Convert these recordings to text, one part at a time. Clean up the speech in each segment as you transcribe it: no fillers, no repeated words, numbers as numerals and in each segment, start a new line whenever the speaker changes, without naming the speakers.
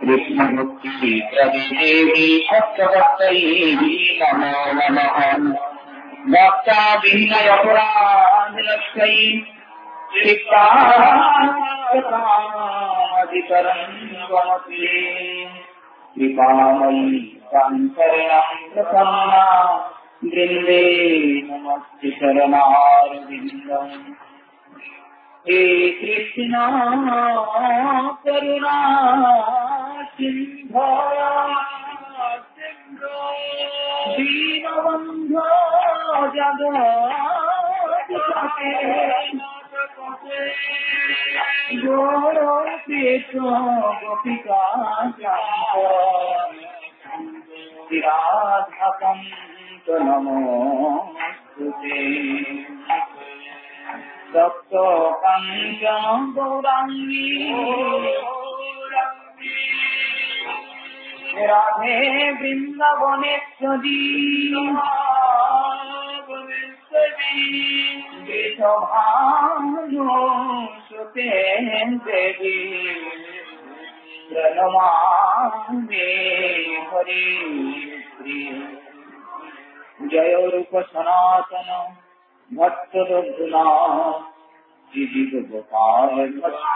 कृष्णभक्ति प्रविदेवी सत्यभक्तये नमो नमः भक्ताभिनयपुराधिलक्ष्यै क्षिप्तादिकरन्वमते कृपामयि शङ्करं प्रसन्ना वृन्दे नमस्ते शरणारविन्दम् हे कृष्ण करुणा सिंधो दीनबन्धो जगत्पते गोपिका विराधकं नमोस्तुते सप्तो पंचम गौरांगी राधे वृंदावनेश्वरी विषभानु सुते देवी प्रणमामि हरि जय रूप सनातन भक्त रघुना जीव गोपाल भक्त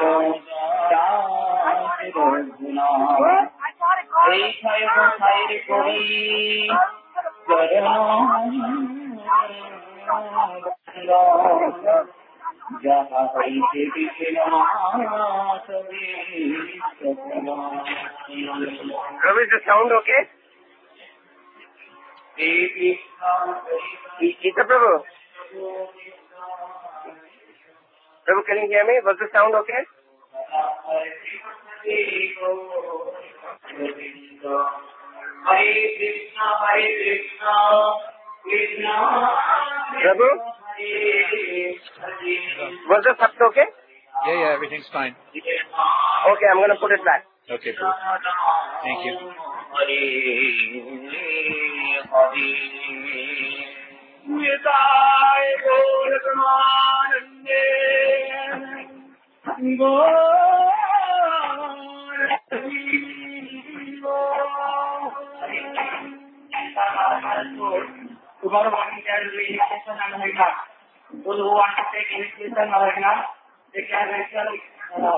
रघुना ऐसाय गोसाई कोई जहाँ हरि के Krishna
Ravi, is the sound okay? Gita Prabhu? Prabhu, can you hear me? Was the sound okay? Prabhu? Was the sound okay?
Yeah, everything's fine.
Okay, I'm going to put it back.
Okay, cool. Thank you.
Tomorrow morning there will be initiation and Harina. Those who want to take initiation and Harina, they can register in the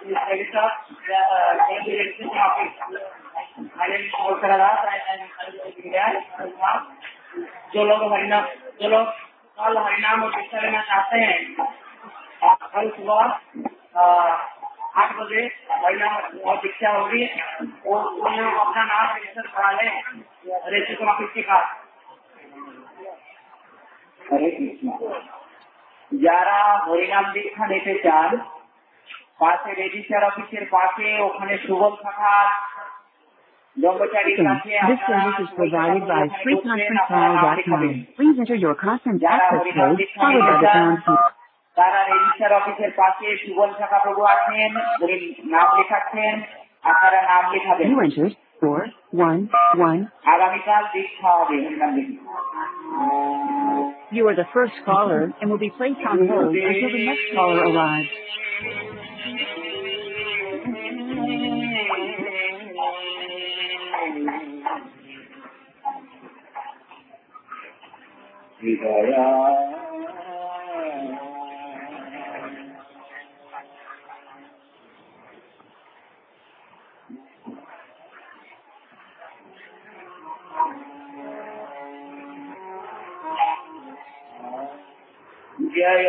registration office. My name is Moksaradas. I am there. जो लोग कल हरिनाम और दीक्षा लेना चाहते हैं, कल सुबह 8 बजे हरिनाम और दीक्षा होगी। वो अपना नाम रजिस्टर करा लें रजिस्ट्रेशन ऑफिस के पास। हरे कृष्ण। 11 হরিনাম দীক্ষা নিতে চান, পাশে রেজিস্ট্রার অফিসের পাশে ওখানে সুবল শাখা
This service is provided by freeconferencecall.com. Please enter your conference access code followed by the pound key.
তারা রেজিস্ট্রার অফিসের পাশে সুবল শাখা প্রভু আছেন, উনি নাম লেখাচ্ছেন, আপনারা নাম লেখাবেন।
You entered 411.
আগামীকাল দীক্ষা হবে হরিনাম দীক্ষা।
You are the first caller and will be placed on hold until the next caller arrives.
जय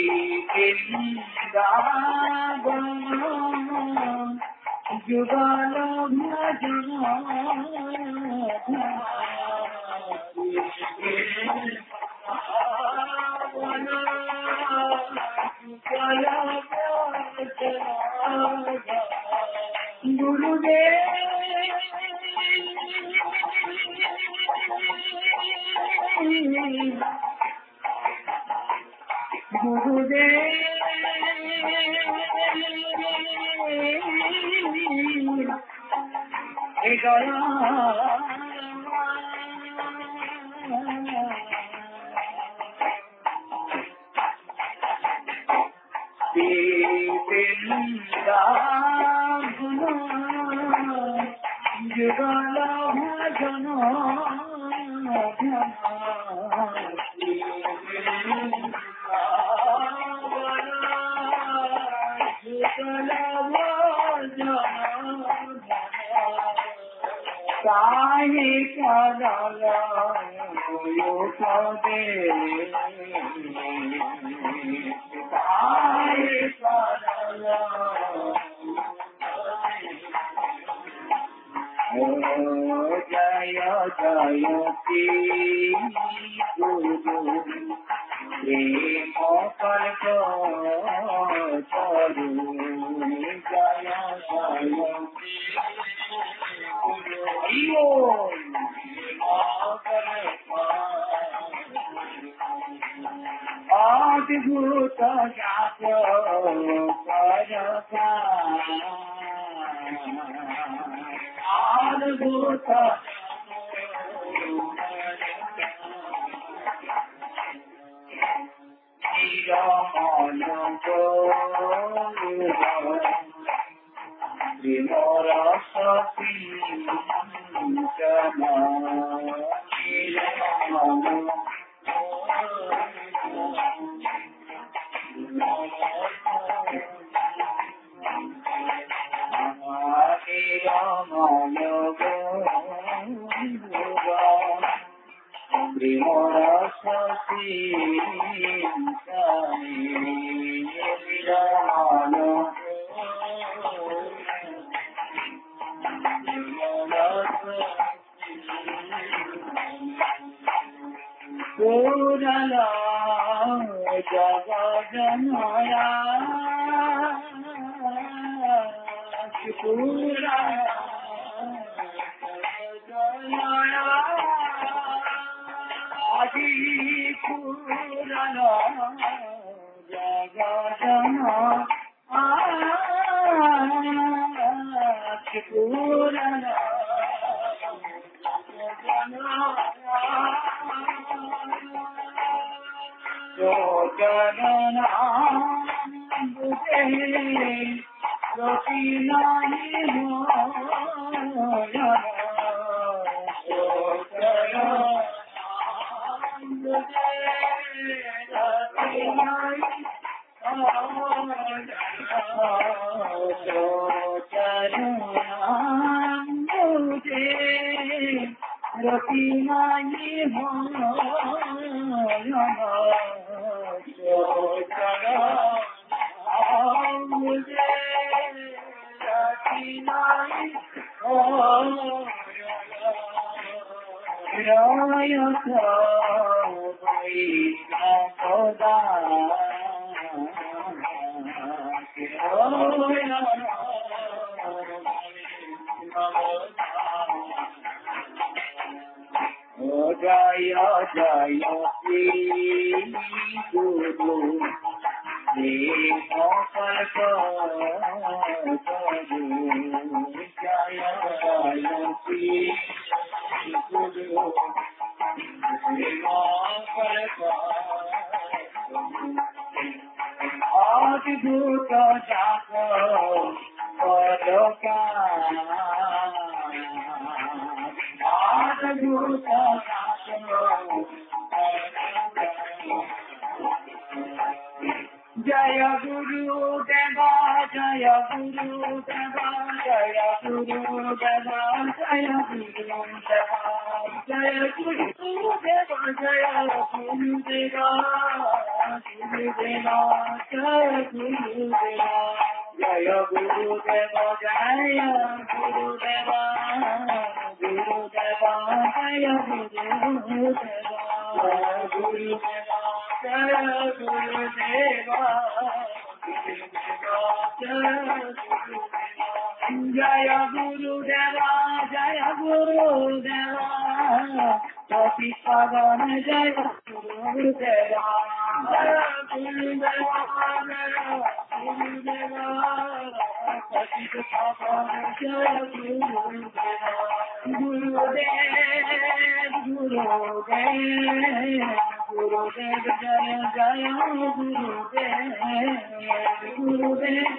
जुगल भजन गुरुदेव जुगल भजन साहि करल पदे साहि करल जय जय गुरु प्रेम कल्प चरु जय जय अद्भुत जाप अद्भुत जगजनया आदि पूरन जगजन पूरन जगना बुझे रोटी नहीं हो रोटी नहीं हो मुझे रोटी नहीं हो जय जय श्री गुरु देव कल्प जय जय श्री गुरु देव कल्प अद्भुत जाप पदका अद्भुत जय गुरु देवा जय गुरु देवा जय गुरु देवा जय गुरु देवा जय गुरु देवा जय गुरु देवा गुरुदेवा जय गुरुदेवा जय गुरुदेवा जय गुरुदेवा गुरुदेवा जय गुरुदेवा गुरुदेवा जय गुरुदेवा जय गुरुदेवा जय गुरुदेवा सती सागन जय गुरुदेवा जय गुरुदेवा गुरुदेवा सती सागन जय गुरुदेवा गुरुदेव गुरुदेव गुरुदेव जय जय गुरुदेव गुरुदेव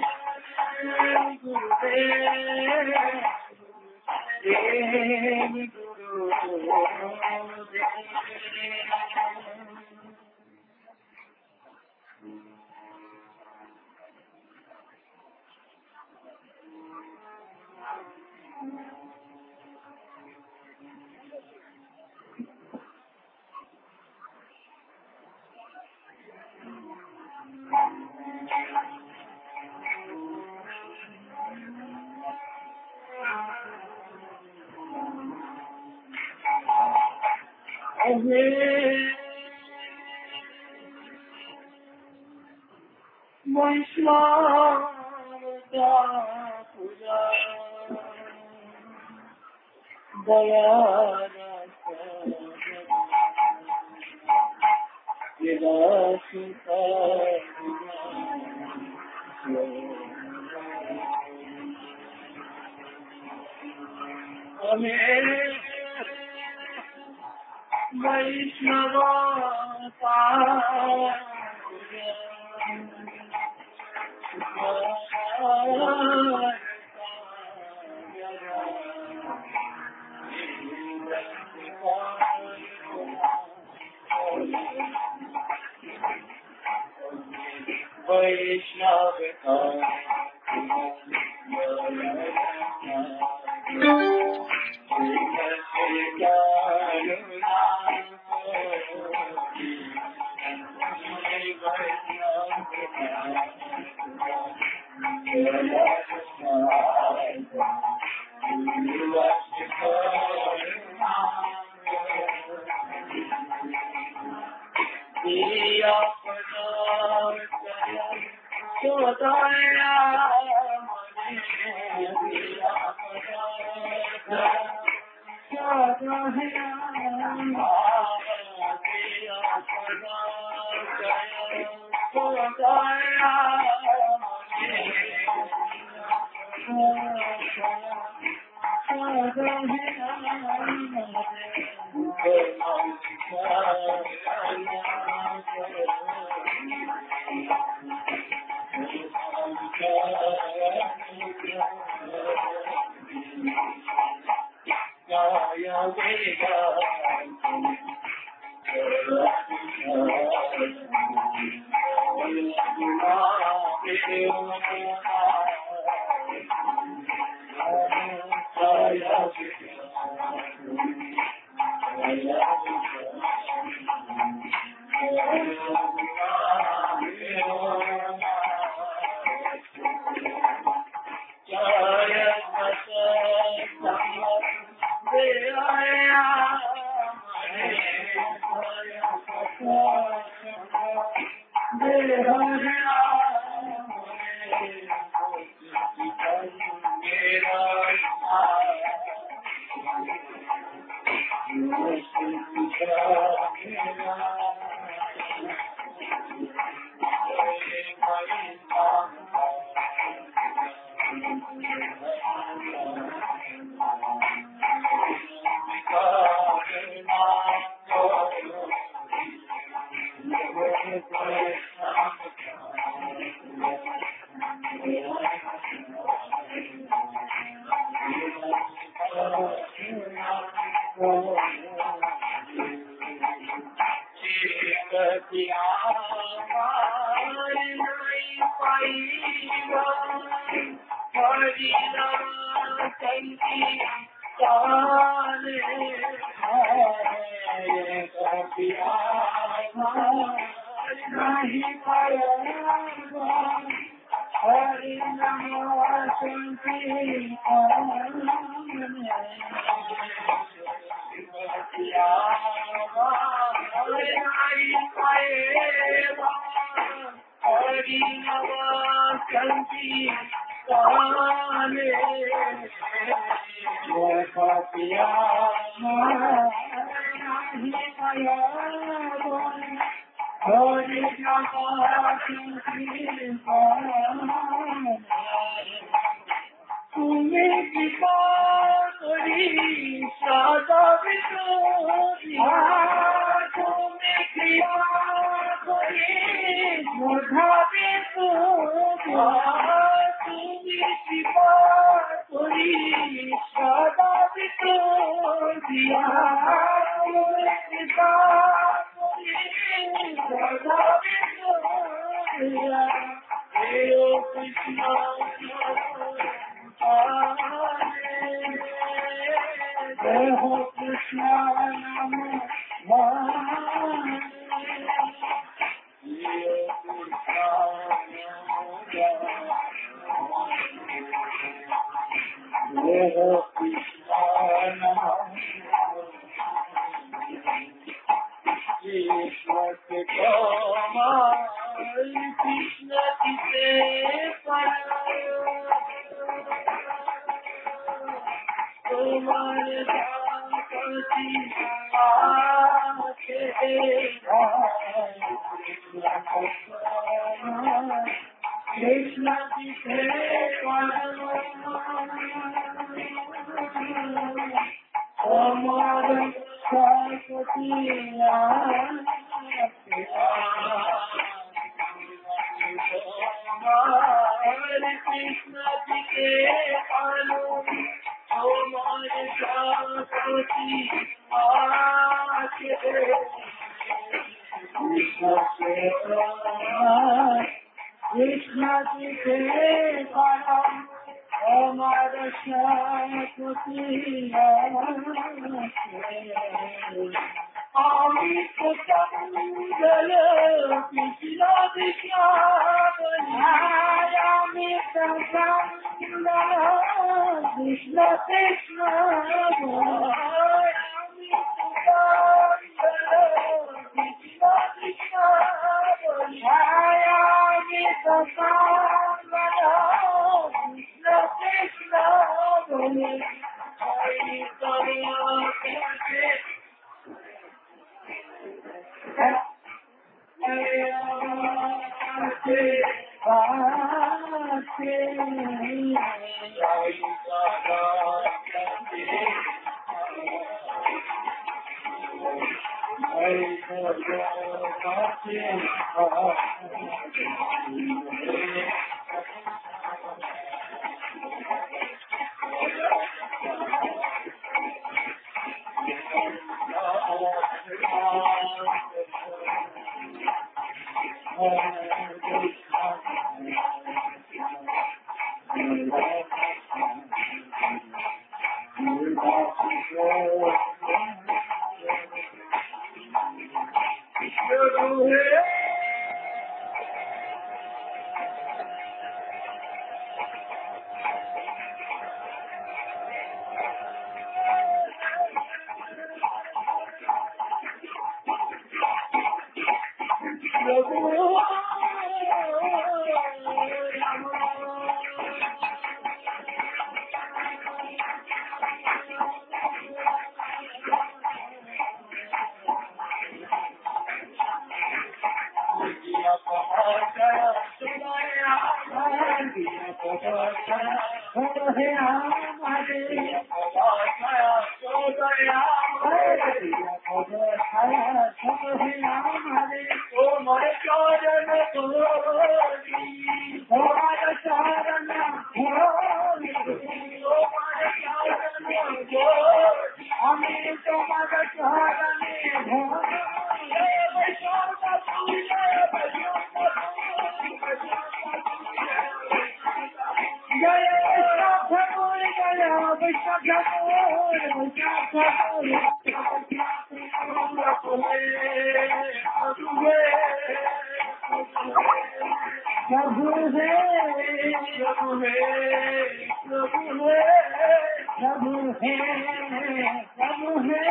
प्रभु है प्रभु है प्रभु है प्रभु है प्रभु है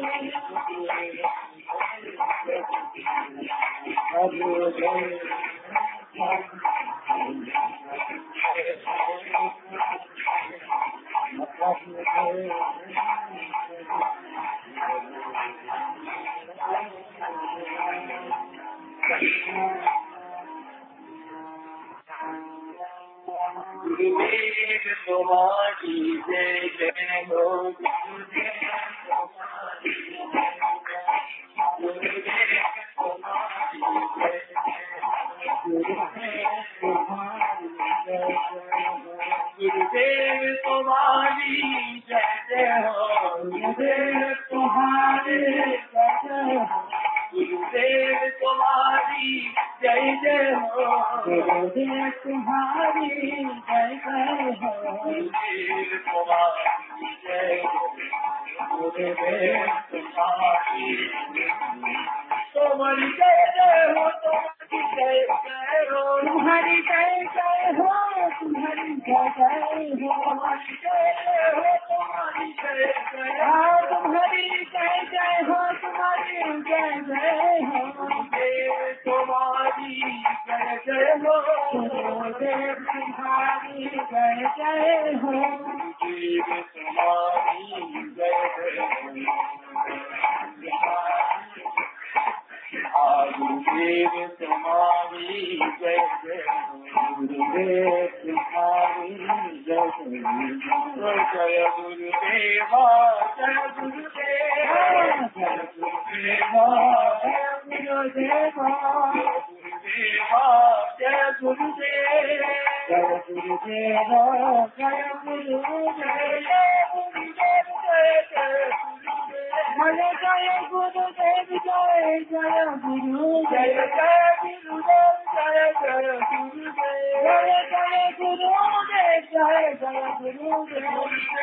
प्रभु है गुरुदेव तुम्हारी जय जय हो गुरुदेव तुम्हारी जय जय हो गुरुदेव तुम्हारे जय जय हो गुरुदेव तुम्हारी जय जय हो गुरुदेव तुम्हारी जय जय हो गुरुदेव तुम्हारी जय गुरुदेव तुम्हारी तुम्हारी जय जय हो तुम्हारी जय जय हो तुम्हारी जय जय हो तुम्हारी जय जय हो तुम्हारी जय जय हो तुम्हारी जय जय हो तुम्हारी जय जय हो तुम्हारी जय जय हो देव तुम्हारी जय जय हो देव तुम्हारी जय जय हो देव तुम्हारी जय जय हो गुरुदेव तुम्हारी जय जय गुरुदेव तुम्हारी जय जय जय गुरुदेवा जय गुरुदेवा जय गुरुदेवा जय गुरुदेवा गुरुदेवा जय गुरुदेव जय गुरुदेवा जय गुरुदेव जय जय गुरुदेव जय जय गुरु जय जय गुरुदेव जय जय गुरुदेव जय जय गुरुदेव जय जय गुरुदेव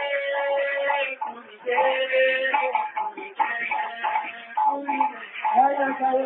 जय जय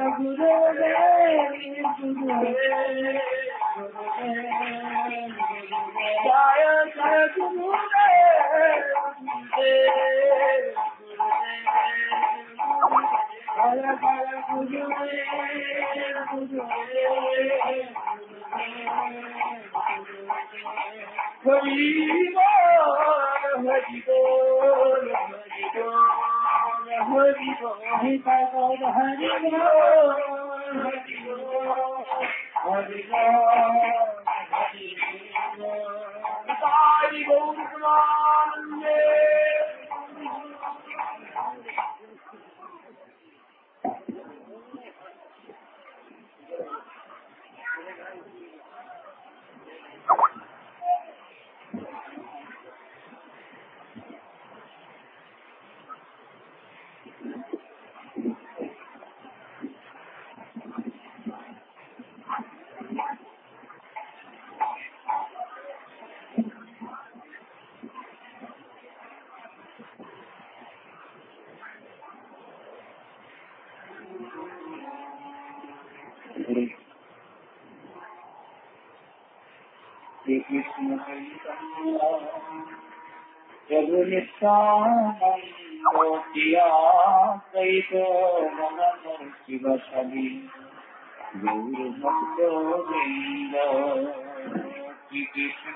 प्रभु नित्यानंद किया कई तो मन शिव छवि गौर भक्तो वृंद श्री कृष्ण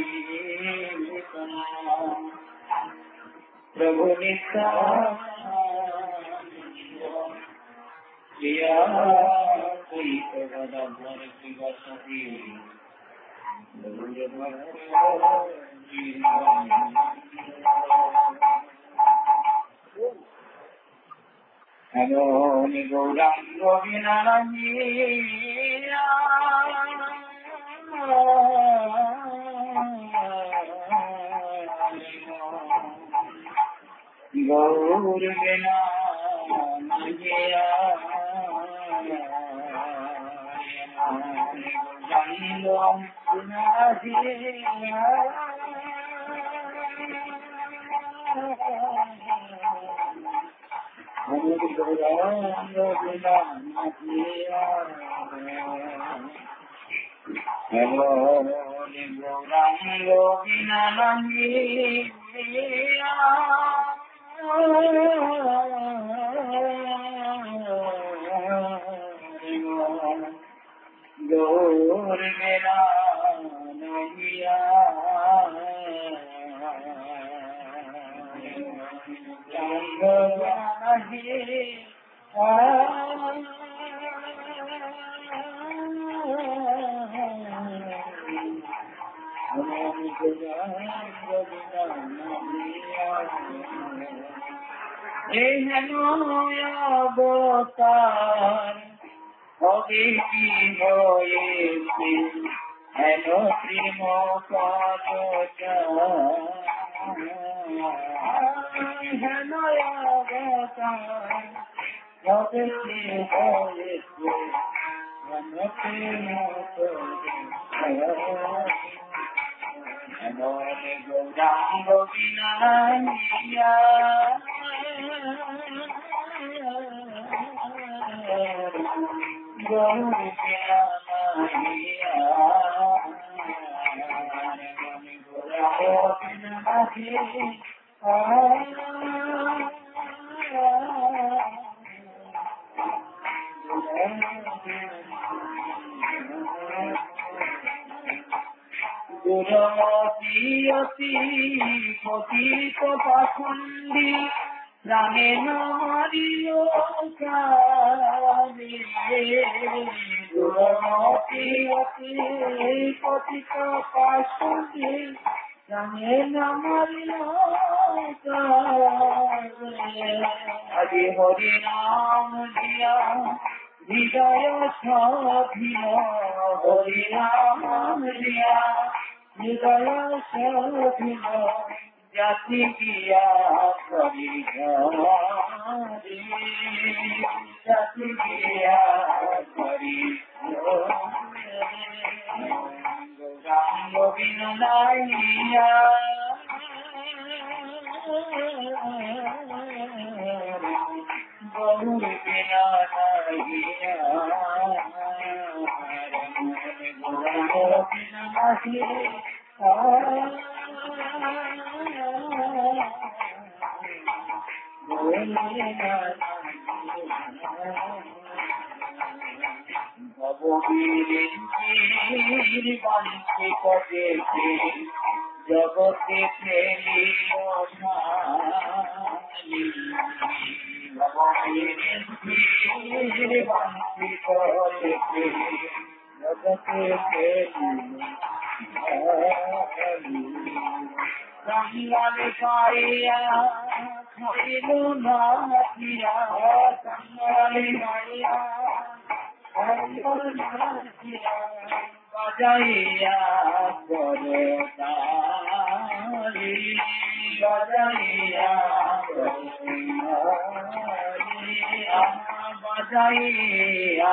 प्रभु नित्यानंद किया कई तो मन शिव छवि Hello, Nigorango Vinanamia. Gaur Vinanamia. Nigorango Vinanamia. Gauranga বিনা গৌর মেরা নহিয়া অবতার হবে কি হয়েছে হেন প্রেম হেন অবতার হবে কি হয়েছে হেন প্রেম গৌরাঙ্গ বিনাইয়া দুরমতি পতিত পাখণ্ডী রামে নারিও দুরমতি পতিত পাখণ্ডী রামে নারিও আজি হরি নাম দিয়া হৃদয় স্বাধীন হরি নাম দিয়া হৃদয় স্বাধীন জাতি গিয়া করি জাতি গিয়া করি গৌরাঙ্গ বিনাইয়া গৌর বিনাইয়া গৌরাঙ্গ বিনাইয়া ভববীর বাঞ্ছিত দেখে জগতে ফেলিল ভববীর বাঞ্ছিত দেখে জগতে ফেলিল সঙ্গালে পাইয়া খাইল না পিয়া সঙ্গালে পাইয়া বাজাইয়া করতালি বাজাইয়া বাজাইয়া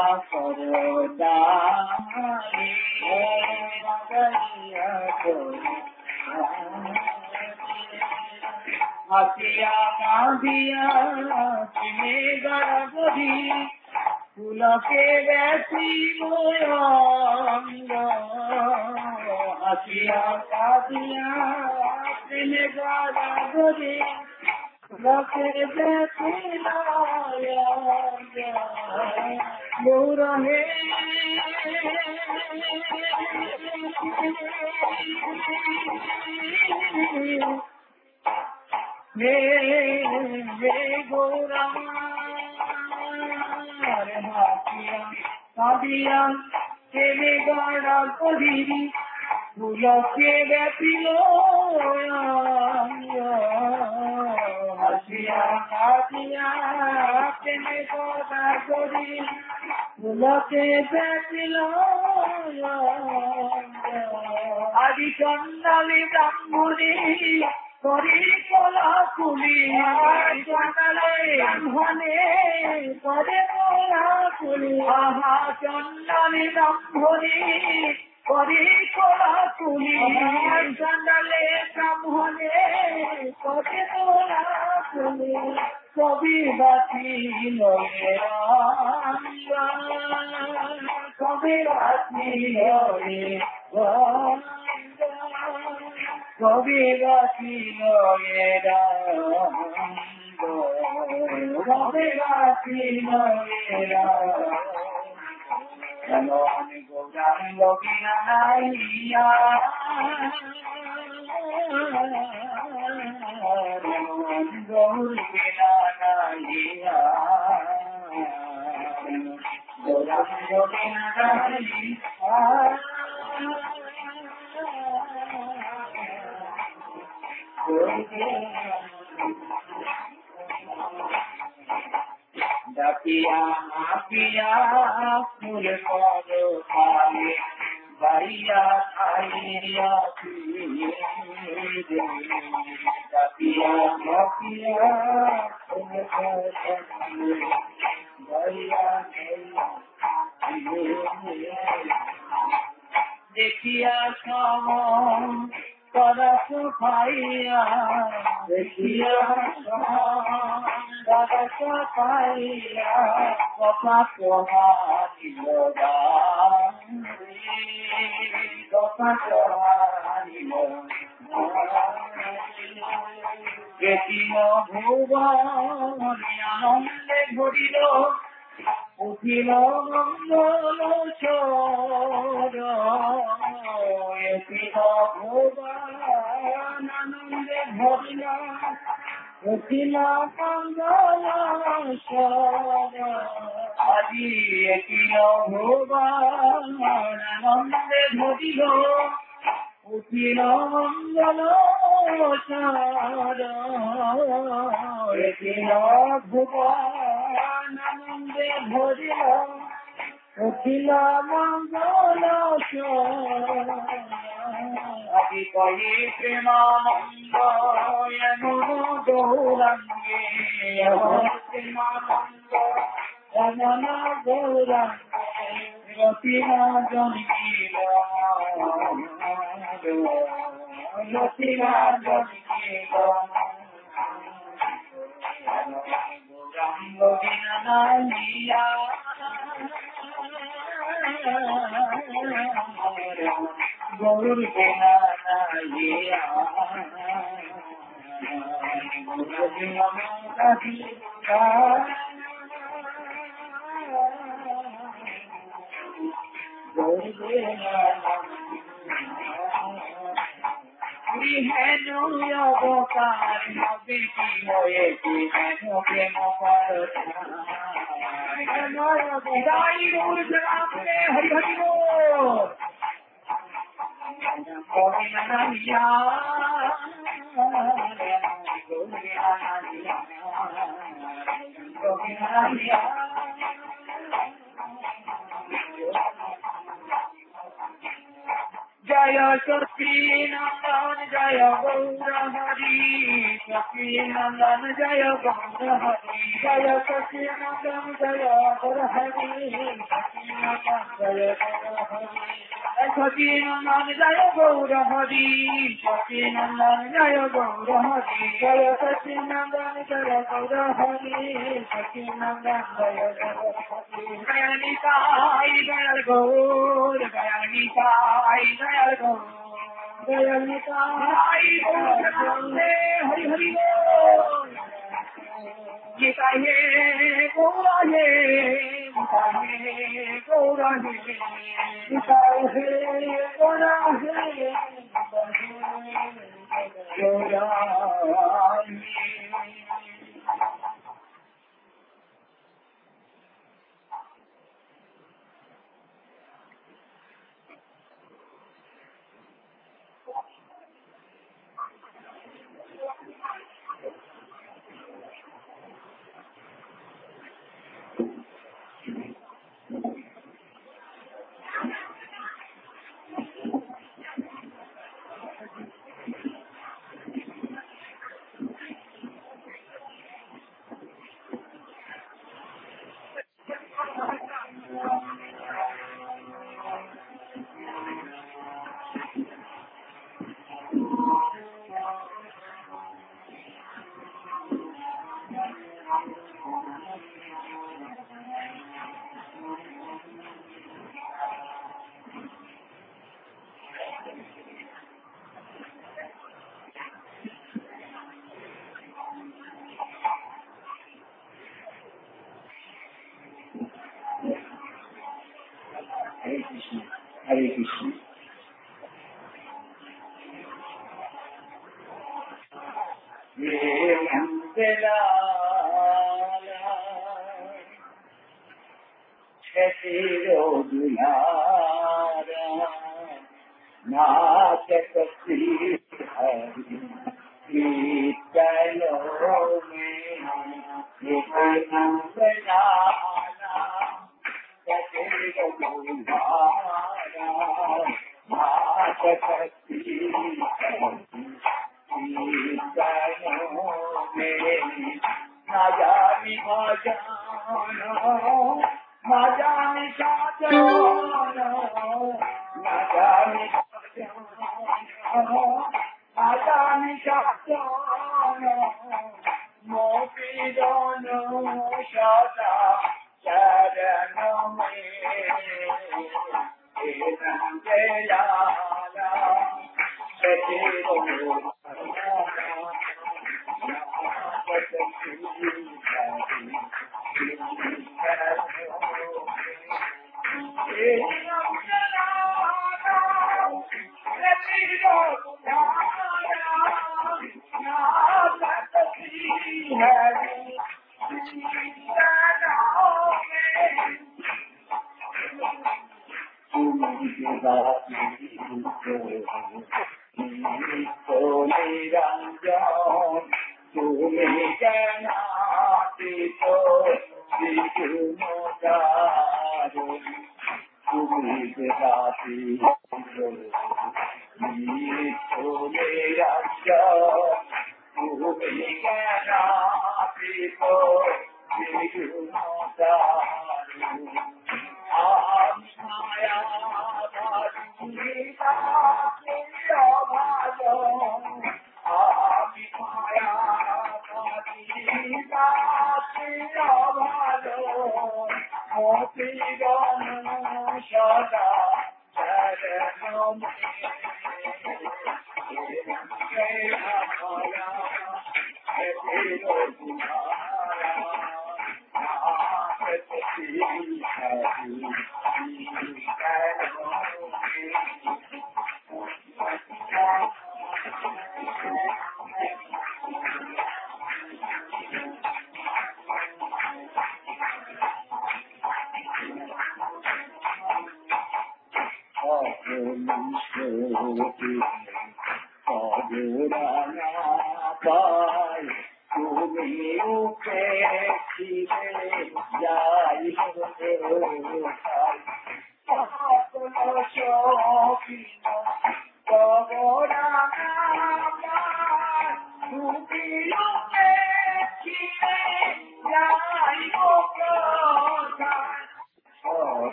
করতালি বাজাইয়া হাসিয়া কাঁদিয়া তুমি গড়ি ফুলকে বেশি হাসিয়া কাঁদিয়া তুমি গড়ি ফুলকে বেশি গৌরহে গৌরাঙ্গ কাঁদিয়া ছেলে গড়া করিবি ফুলকে ব্যাপিল হাসিয়া কাঁদিয়া ছেলে গড়া করি ফুলকে ব্যাপিল আদি চন্দালি ব্রাহ্মণী করি কলা কুলি ব্রাহ্মণে করে কলা কুলি আহা চন্দালি ব্রাহ্মণী করি কলা কুলি চন্দালে ব্রাহ্মণে করে কলা কুলি কবি বাতি কবি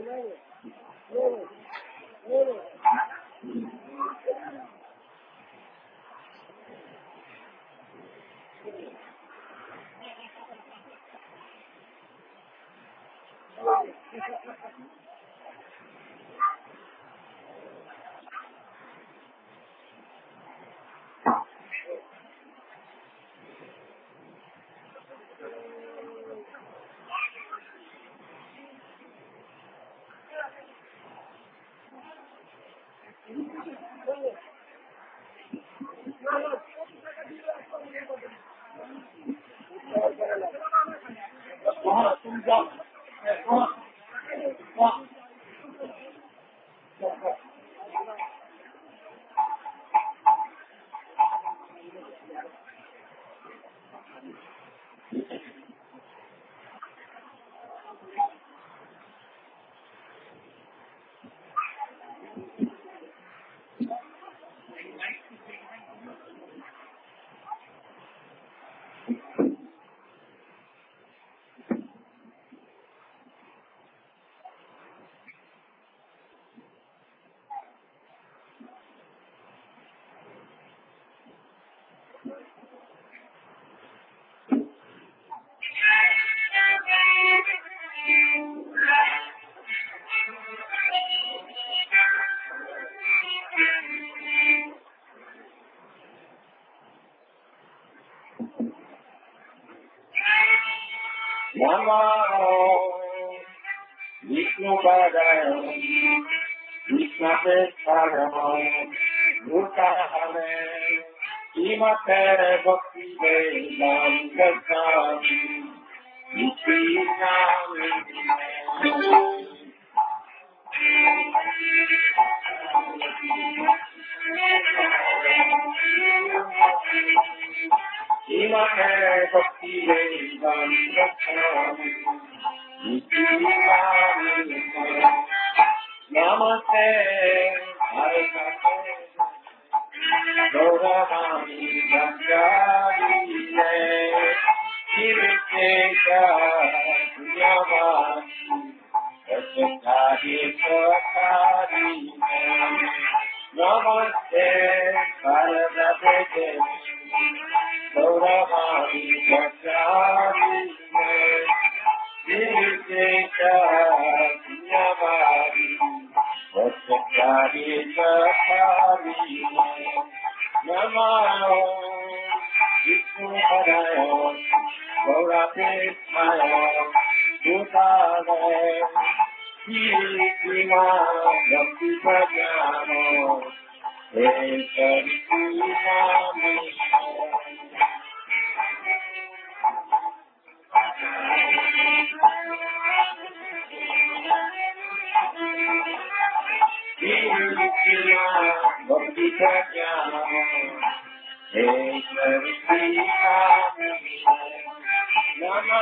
Namo Vishnupadaya Vishnapesthaya Bhutale Imate Bhakti Vedantami Nityanami Imate Bhakti Vedantami Nityanami Namaste Harakate Gauravani Gangavine Kirteka Punyavani Satyakari Sakarine Namaste Harakate Gauravani Gangavine Kirteka Punyavani Satyakari Sakarine Namo Vishnupadaya Gaurapesthaya Bhutale Kirtima Bhakti Pradyano Ekaritinami Kirtima Bhakti Pradyano Namo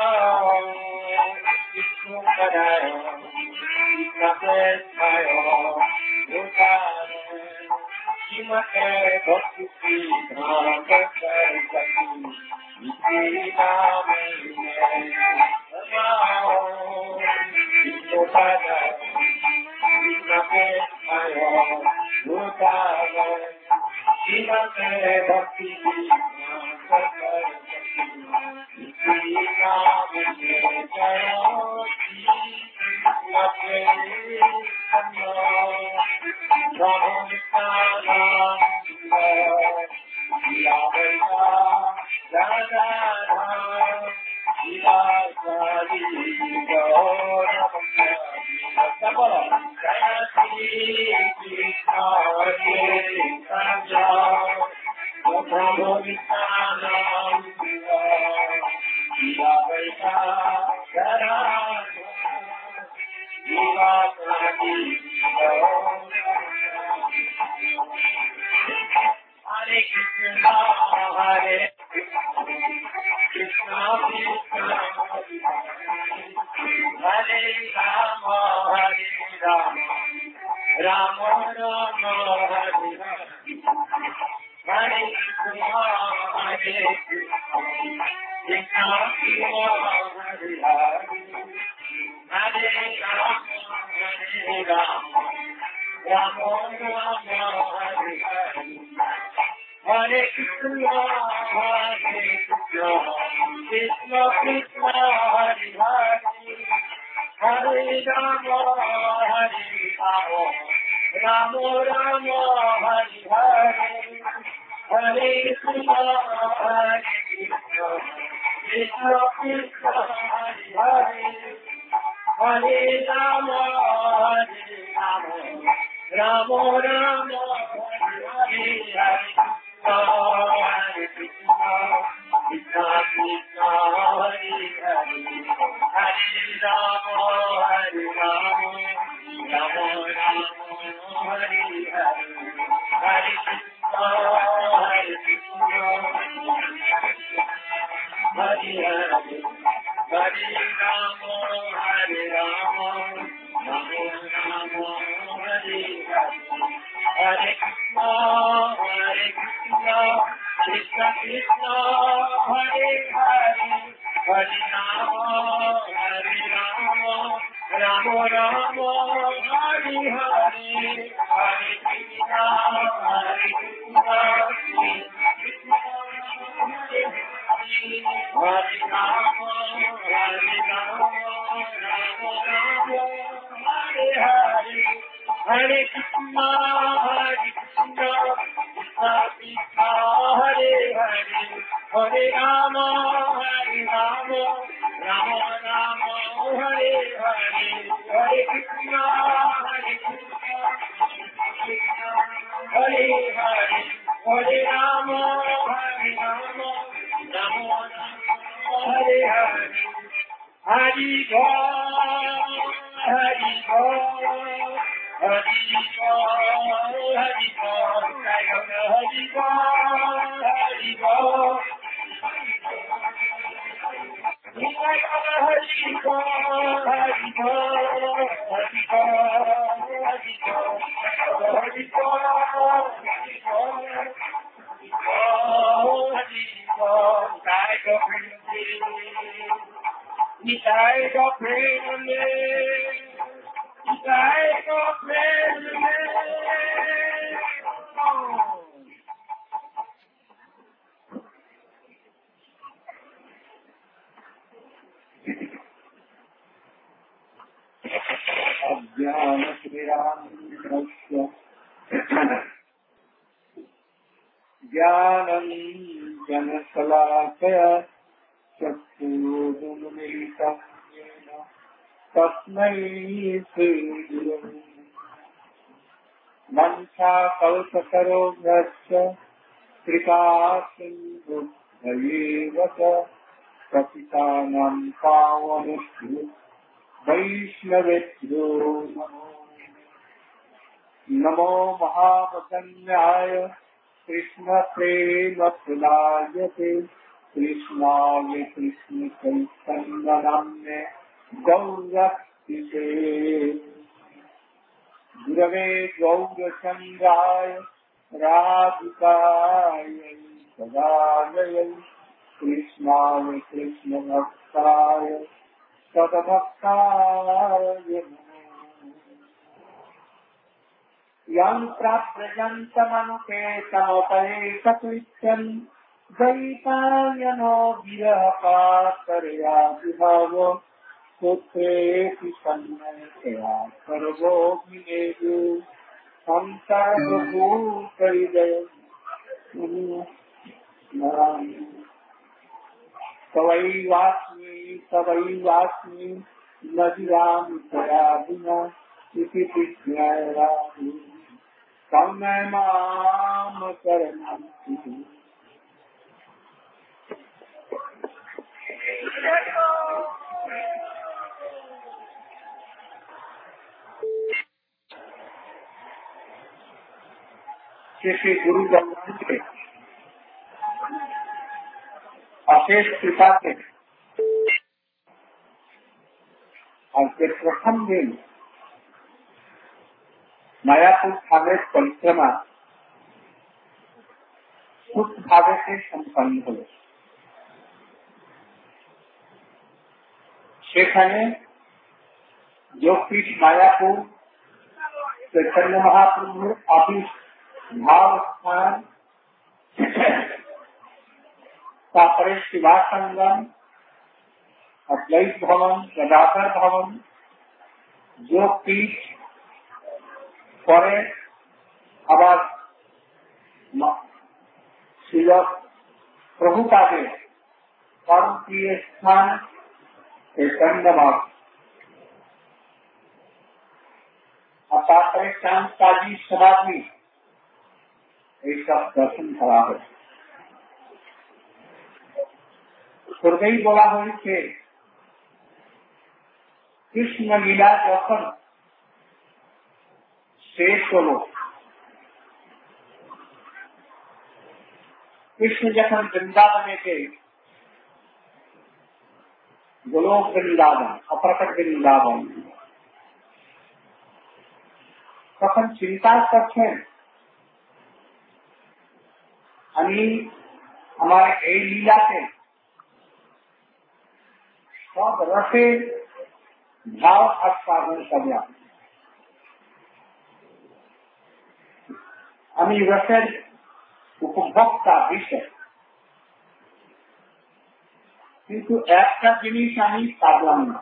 Vishnupadaya Vishnapesthaya Bhutale Kimate Bhakti Vedantami Nityanami Namo Vishnupadaya Vishnapesthaya Bhutale Kimate Bhakti Hare Krishna, Hare Krishna, Krishna Hare Rama, Hare Rama, Rama Rama, Hare Hare. Hare Krishna, Hare Krishna, Krishna Krishna, Hare Hare. Hare Rama, Hare Rama, Rama Rama Hare Hare, Hare Krishna, Krishna Krishna, Hare Hare, Hare Rama, Hare Rama, Rama Rama, Hare Hare, Hare Krishna, Krishna Krishna, Hare Hare, Hare Rama, Hare Rama, Rama Rama, Hare Hare, Hare Krishna, Krishna Krishna, Hare Hare, Hare Rama, Hare Rama, Rama Rama, Hare Hare, Hare Krishna, Hare Krishna, Hare Hare, Hare Rama, Hare Rama, Rama Rama, Hare Hare, Hare Krishna, Krishna Krishna, Hare Hare, Hare Rama, Rama Rama, Hare Hare, Hare Krishna, Krishna Krishna, Hare Rama, Rama Rama, Hare Hare, Hare Krishna, Krishna Krishna, Hare Hare, Hare Rama, Rama Rama, Hare Hare, Hare Krishna, Hare Hare, Hare Rama, Rama Rama, Hare Hare, Hari Bol, Hari Bol, Hari Bol, Hari Bol, Hari Bol, Hari Bol.
ज्ञानञ्जनशलाकया चक्षुरुन्मीलितं येन तस्मै श्रीगुरवे वंशाकल्पतरुभ्यश्च कृपासिन्धुभ्यैव च पतितानां पावनेभ्यो वैष्णवेभ्यो नमो महावदन्याय कृष्णप्रेमप्रदायते कृष्णाय कृष्णचैतन्यनाम्ने गौरक्षिते गुरवे गौरचन्द्राय राधिकायै सदायै कृष्णाय कृष्णभक्ताय सद्भक्ताय यन्त्रव्रजन्तमनुकेतमपरेतकृत्यम् द्वैपायनो विरहपातरया विभव पुत्रेति सन्नयतया सर्वो विनेदु संसर्गभूतहृदय तवैवास्मि न जिरामि तया विना इति विज्ञायरामि तन्मे माम शरणं श्री गुरु भगवान के अशेष कृपा से आज के प्रथम दिन मायापुर धामे परिक्रमा सुख भावे से सम्पन्न हलो। সেখানে जो पीठ मायापुर चैतन्य महाप्रभु ऑफिस भाव स्थान तापरे शिवा संगम अद्वैत भवन गदाधर भवन जो पीठ परे আবার শিল প্রভুপাদের परम प्रिय स्थान चैतन्यवाद अतात्पर्य चांद काजी समाधि ये सब दर्शन करा है स्वर्गई बोला হয়েছে কৃষ্ণ লীলা যখন শেষ হলো कृष्ण जखन वृंदावन के गोलोक वृंदावन अप्रकट वृंदावन तखन चिंता करছেন আমি আমার এই লীলাতে सब रसेर भाव आस्वादन करলাম আমি रसेर उपभोक्ता विषय किंतु একটা জিনিস আমি পারলাম না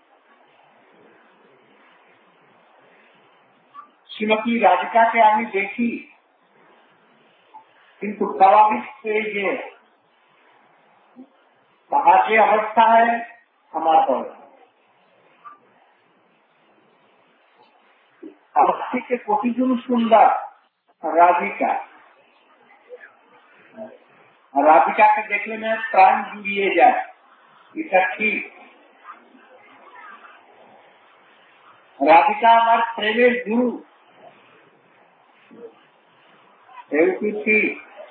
श्रीमती राधिका के আমি দেখি किंतु स्वाभाविक से ये कहाँ की अवस्था है हमारे पर अवस्थी के कोटि गुण सुंदर राधिका राधिका के देखने में प्राण जुड़िए जाए इतना ठीक राधिका हमारे प्रेमेर गुरु थी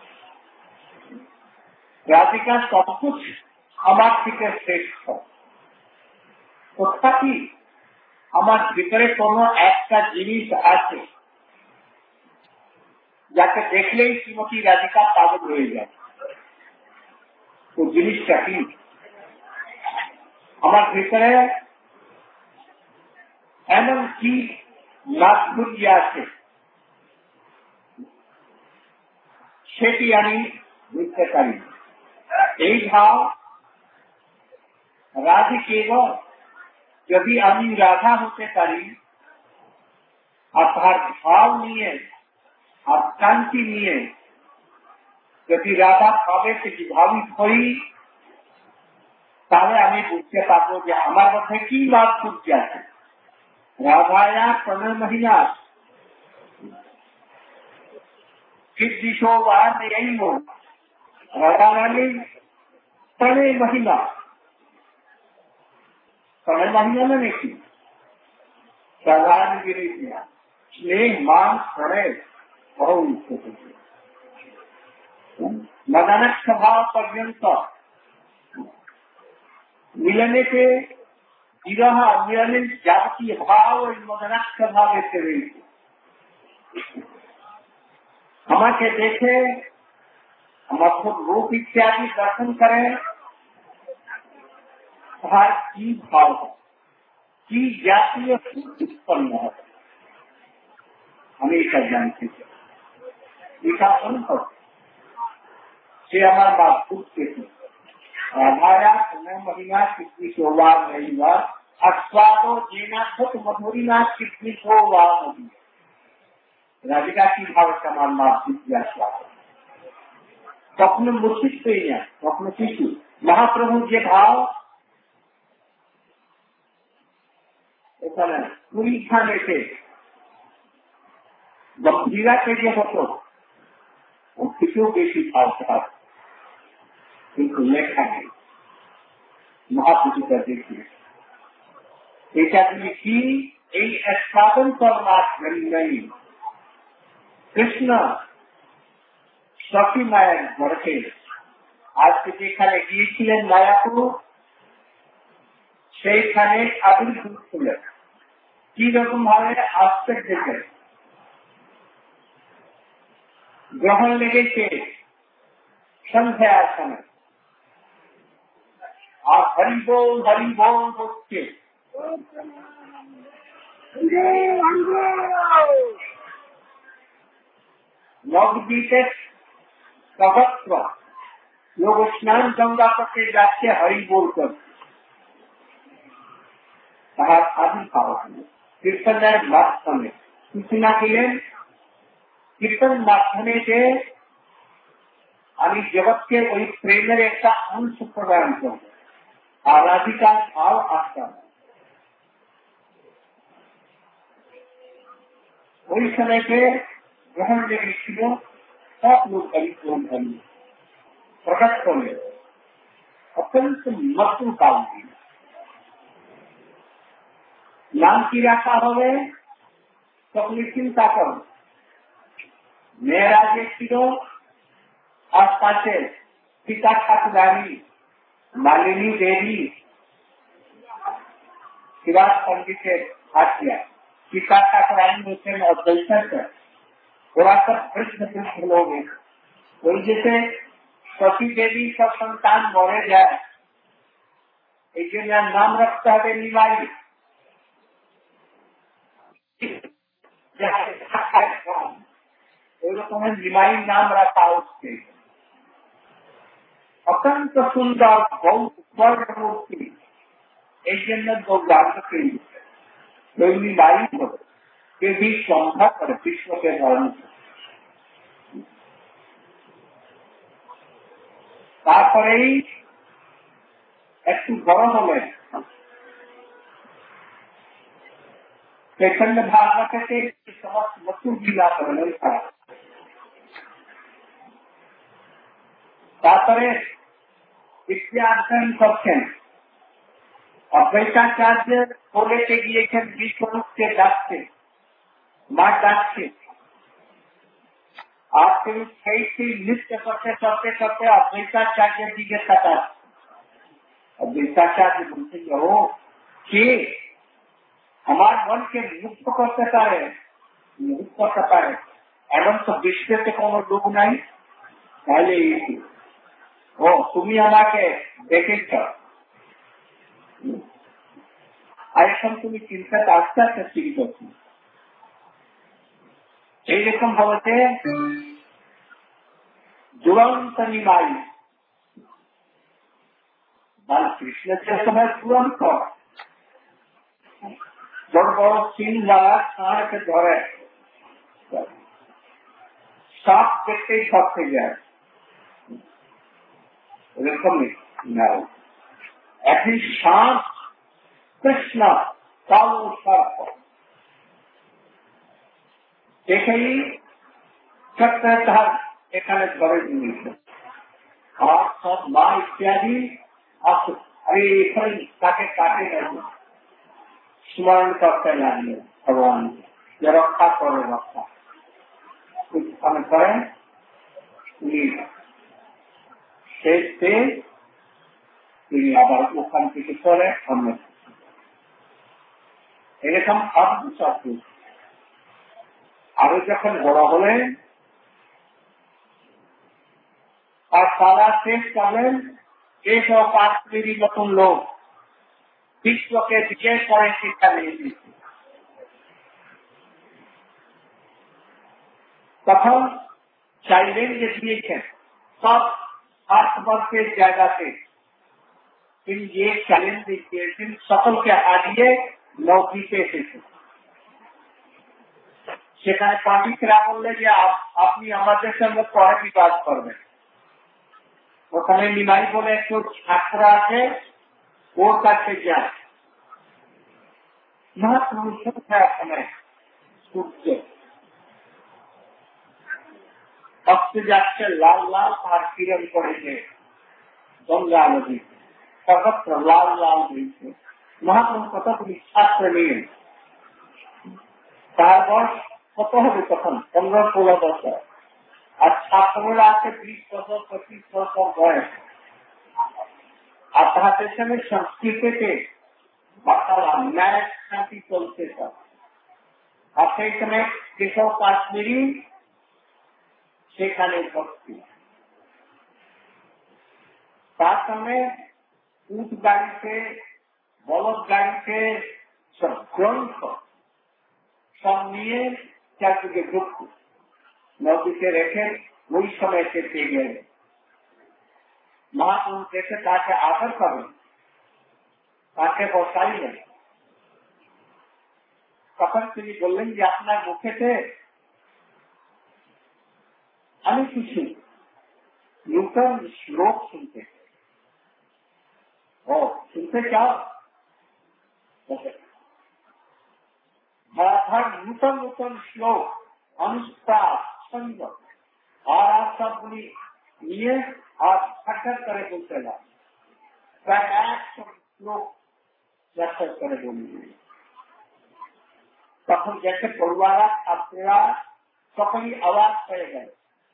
राधिका सब कुछ हमार থেকে শ্রেষ্ঠ তথাপি আমার ভিতরে কোনো একটা জিনিস আছে যাকে দেখলেই শ্রীমতী রাধিকা পাগল হয়ে যায় तो জিনিসটা কি আমার ভিতরে এমন কি মাধুর্য আছে সেটি আমি বুঝতে পারি এই ভাব রাধিকেও যদি আমি রাধা হতে পারি আর তার ভাব নিয়ে আর শান্তি নিয়ে যদি রাধা ভাবে থেকে ভাবিত হই তাহলে আমি বুঝতে পারবো যে আমার মধ্যে কি মাধুর্য আছে রাধায়া প্রণয় মহিলা किद्दिशोवार यही हो राधा रानी प्रणय महिमा में नहीं साधारण गिरी किया स्नेह मान प्रणय बहुत मदनक स्वभाव पर्यंत मिलने के विरह मिलने जागती भाव और मदनक स्वभाव से रही हमारे देखे हम खुद रूप इत्यादि दर्शन करें हर की भाव की जातीय उत्पन्न है हमेशा जानते इसका अनुभव से हमारा बात खुद के राधाया समय महिमा कितनी शोभा नहीं बार अस्वादो जेना खुद मधुरी ना कितनी शोभा नहीं राधिका की भाव समान माधुर्य स्वप्न मूर्छित स्वप्न शिशु महाप्रभु के भाव पूरी खाने से गंभीरा के लिए होतो वो किसी बेसी भाव था इनको लेखा है महापुरुष कर देखिए ऐसा की स्थापन पर बात नहीं कृष्ण सखी माया बढ़ते आज के যেখানে গিয়েছিলেন মায়াপুর সেইখানে আবির্ভূত হলেন কি রকম ভাবে আসতে দেখে গ্রহণ লেগেছে সন্ধ্যা আসনে আর হরি বল বলছে नवद्वीपे सर्वत्र लोग स्नान गंगा करके जाते हरि बोलकर आदि भाव कीर्तन माध्यमे सूचना केलें कीर्तन माध्यमे से আমি জগৎকে ওই প্রেমের একটা অংশ প্রদান করব আরাধিকার ভাব আসতে ওই সময়কে গ্রহণ লেগেছিল সব লোক হরিগ্রহণ ধর্ম প্রকাশ করলে অত্যন্ত মধুর কাল ছিল নাম কি রাখা হবে সকলে চিন্তা করো মেয়েরা যে ছিল आसपास पिता ठाकुरानी मालिनी देवी शिवाज पंडित से हाथ किया पिता ठाकुरानी होते हैं अद्वैत थोड़ा सा कृष्ण कृष्ण लोग हैं वही जैसे सती देवी का संतान मरे जाए एक नाम रखता है निवाई निमाई नाम रखा उसके अत्यंत सुंदर बहुत स्वर्ग मूर्ति एक गौरांग के भी संभव कर विश्व के धर्म एक बड़ हमें चैतन्य भागवत के समस्त मधुर लीला वर्णन करा विद्यार्थन करছেন অদ্বৈতাচার্য বলেতে গিয়েছেন বিশ্বরূপকে ডাকতে মা ডাকছে আর তিনি সেই নৃত্য করতে করতে করতে অদ্বৈতাচার্যের দিকে তাকান অদ্বৈতাচার্য বলছেন ও কে আমার মনকে মুক্ত করতে পারে মুক্ত করতে পারে এমন তো বিশ্বতে কোনো লোক নাই তাহলে ও তুমি আমাকে দেখেছ এখন তুমি চিন্তাটা আস্তে আস্তে শুরু করছো এইরকম ভাবে দুরন্ত নিমাই বালকৃষ্ণের সময় তুরন্ত বড় বড় সিংহারা খাঁড়কে ধরে সাপ দেখতেই সবকে যায় এরকম একটি সাপ কৃষ্ণ কালো সর্প দেখেই চক্রধার এখানে ধরে নিয়েছে আর সব মা ইত্যাদি আরে এখানে তাকে কাটে গেল স্মরণ করতে লাগলো ভগবান যে রক্ষা করে রক্ষা মনে করেন শেষে তিনি আবার ওখান থেকে চলে অন্য এরকম সব আরো যখন বড় হলেন আর সারা শেষ করলেন এইসব কাশ্মীরি নতুন লোক বিশ্বকে বিজয় করে শিক্ষা দিয়ে দিচ্ছে তখন চাইলেন যে দিয়েছেন সব ভারতবর্ষের জায়গাতে তিনি যে চ্যালেঞ্জ দিয়েছেন সকলকে হারিয়ে নবদ্বীপে এসেছেন সেখানে পাণ্ডিতরা বললে যে আপনি আমাদের সঙ্গে পরে বিবাদ করবেন ওখানে নিমাই বলে একটু ছাত্র আছে ওর কাছে যায় মহাপ্রভু ওখানে সূর্য অস্তে যাচ্ছে লাল লাল আর কিরণ করেছে গঙ্গা নদী সর্বত্র লাল লাল হয়েছে মহাপ্রভু কতগুলি ছাত্র নিয়ে তার বয়স কত হবে তখন 15-16 বছর আর ছাত্ররা আছে 20 বছর 25 বছর বয়স আর তাদের সঙ্গে সংস্কৃতিতে বাতালাম ন্যায় শান্তি চলতে আর সেইখানে যেসব কাশ্মীরি সেখানে ভক্তি তার সঙ্গে উট গাড়িতে বলদ গাড়িতে সব গ্রন্থ सब নিয়ে চারদিকে ঘুরত, নদীতে রেখে ওই সময় চেপে গেলেন। মহাপ্রভু দেখে তাকে আদর করেন, তাকে বসাইলেন। তখন তিনি বললেন যে আপনার মুখেতে আমি কিছু নূতন শ্লোক শুনতে শুনতে চাও? ধরাধর নূতন নূতন শ্লোক, অনুষ্কার, ছন্দ আর সবগুলি নিয়ে আর সাক্ষাৎ করে বলতে যান। প্রায় 100 শ্লোক সাক্ষাৎ করে বললেন। তখন দেখে পড়ুয়ারা, ছাত্ররা সকলেই আওয়াজ হয়ে গেল।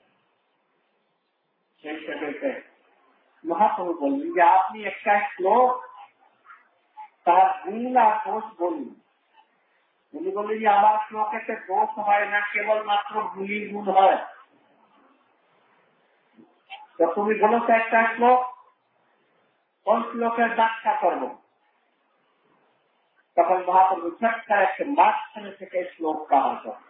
সেই সেটাতে মহাপ্রভু বললেন যে আপনি একটা শ্লোক তার গুণ আর দোষ বলুন। উনি বললেন যে আমার শ্লোকেতে দোষ হয় না, কেবলমাত্র গুলি গুণ হয়। তো তুমি বলো তো একটা শ্লোক, কোন শ্লোকের ব্যাখ্যা করবো? তখন মহাপ্রভু চটকার একটা মাঝখানে থেকে শ্লোক কাহা করে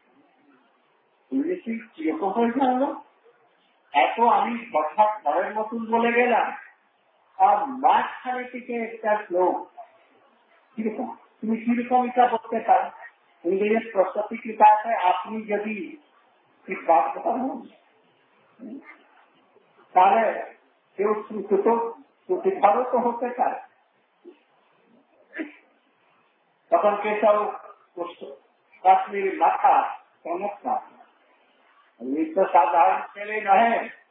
কিরকম হয়ে গেল, এত আমি হঠাৎ ঘরের মতন বলে গেলাম আর মাঝখানে থেকে একটা শ্লোক কিরকম, তুমি কিরকম এটা বলতে পারো? নিজের প্রস্তুতি কৃপা আছে, আপনি যদি তাহলে কেউ শ্রুতিভারও তো হতে পারে। তখন কেশব কাশ্মীর মাথা চমৎকার, তো সাধারণ ছেলে নহে।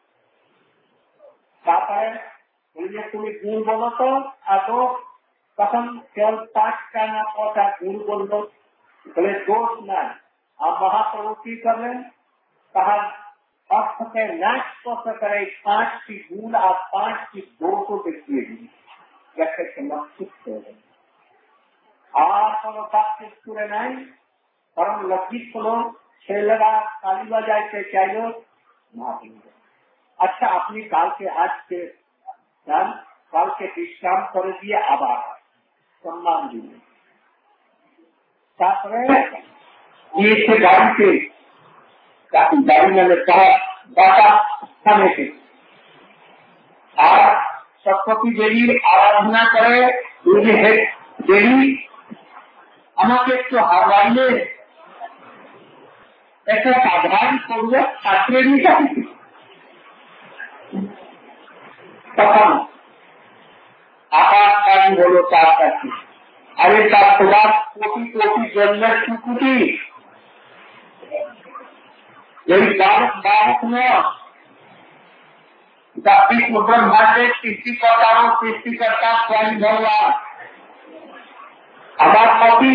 তারপরে তুমি গুণ বলো তো আদৌ, তখন কেবল 5টা না 6টা গুণ বলল, বলে দোষ নাই। আর মহাপ্রভু কি করলেন, তাহার অর্থকে নাশ করতে করে 5টি গুণ আর 5টি দোষও দেখিয়ে দিন, যাকে লক্ষিত করে। আর কোন বাক্যের সুরে নাই, কারণ লক্ষিত হল ছেলেরা কালী বাজাইতে চাইল না। আচ্ছা আপনি কালকে আজকে যান, কালকে বিশ্রাম করে দিয়ে আবার সম্মান দিন। তারপরে গিয়েছে গাড়িতে, গাড়ি মেলে তার বাটা স্থানেতে, আর সরস্বতী দেবীর আরাধনা করে দেবী আমাকে একটু হারাইলে একটা সাধারণ করবে ছাত্রেরই কাছে। তখন আকাশ কারণ হলো তার কাছে, আরে তার প্রভাব কোটি কোটি জন্মের সুকুটি, এই বালক বিষ্ণু ব্রহ্মাণ্ডের সৃষ্টিকর্তা ও সৃষ্টিকর্তা স্বয়ং ভগবান আমার পতি।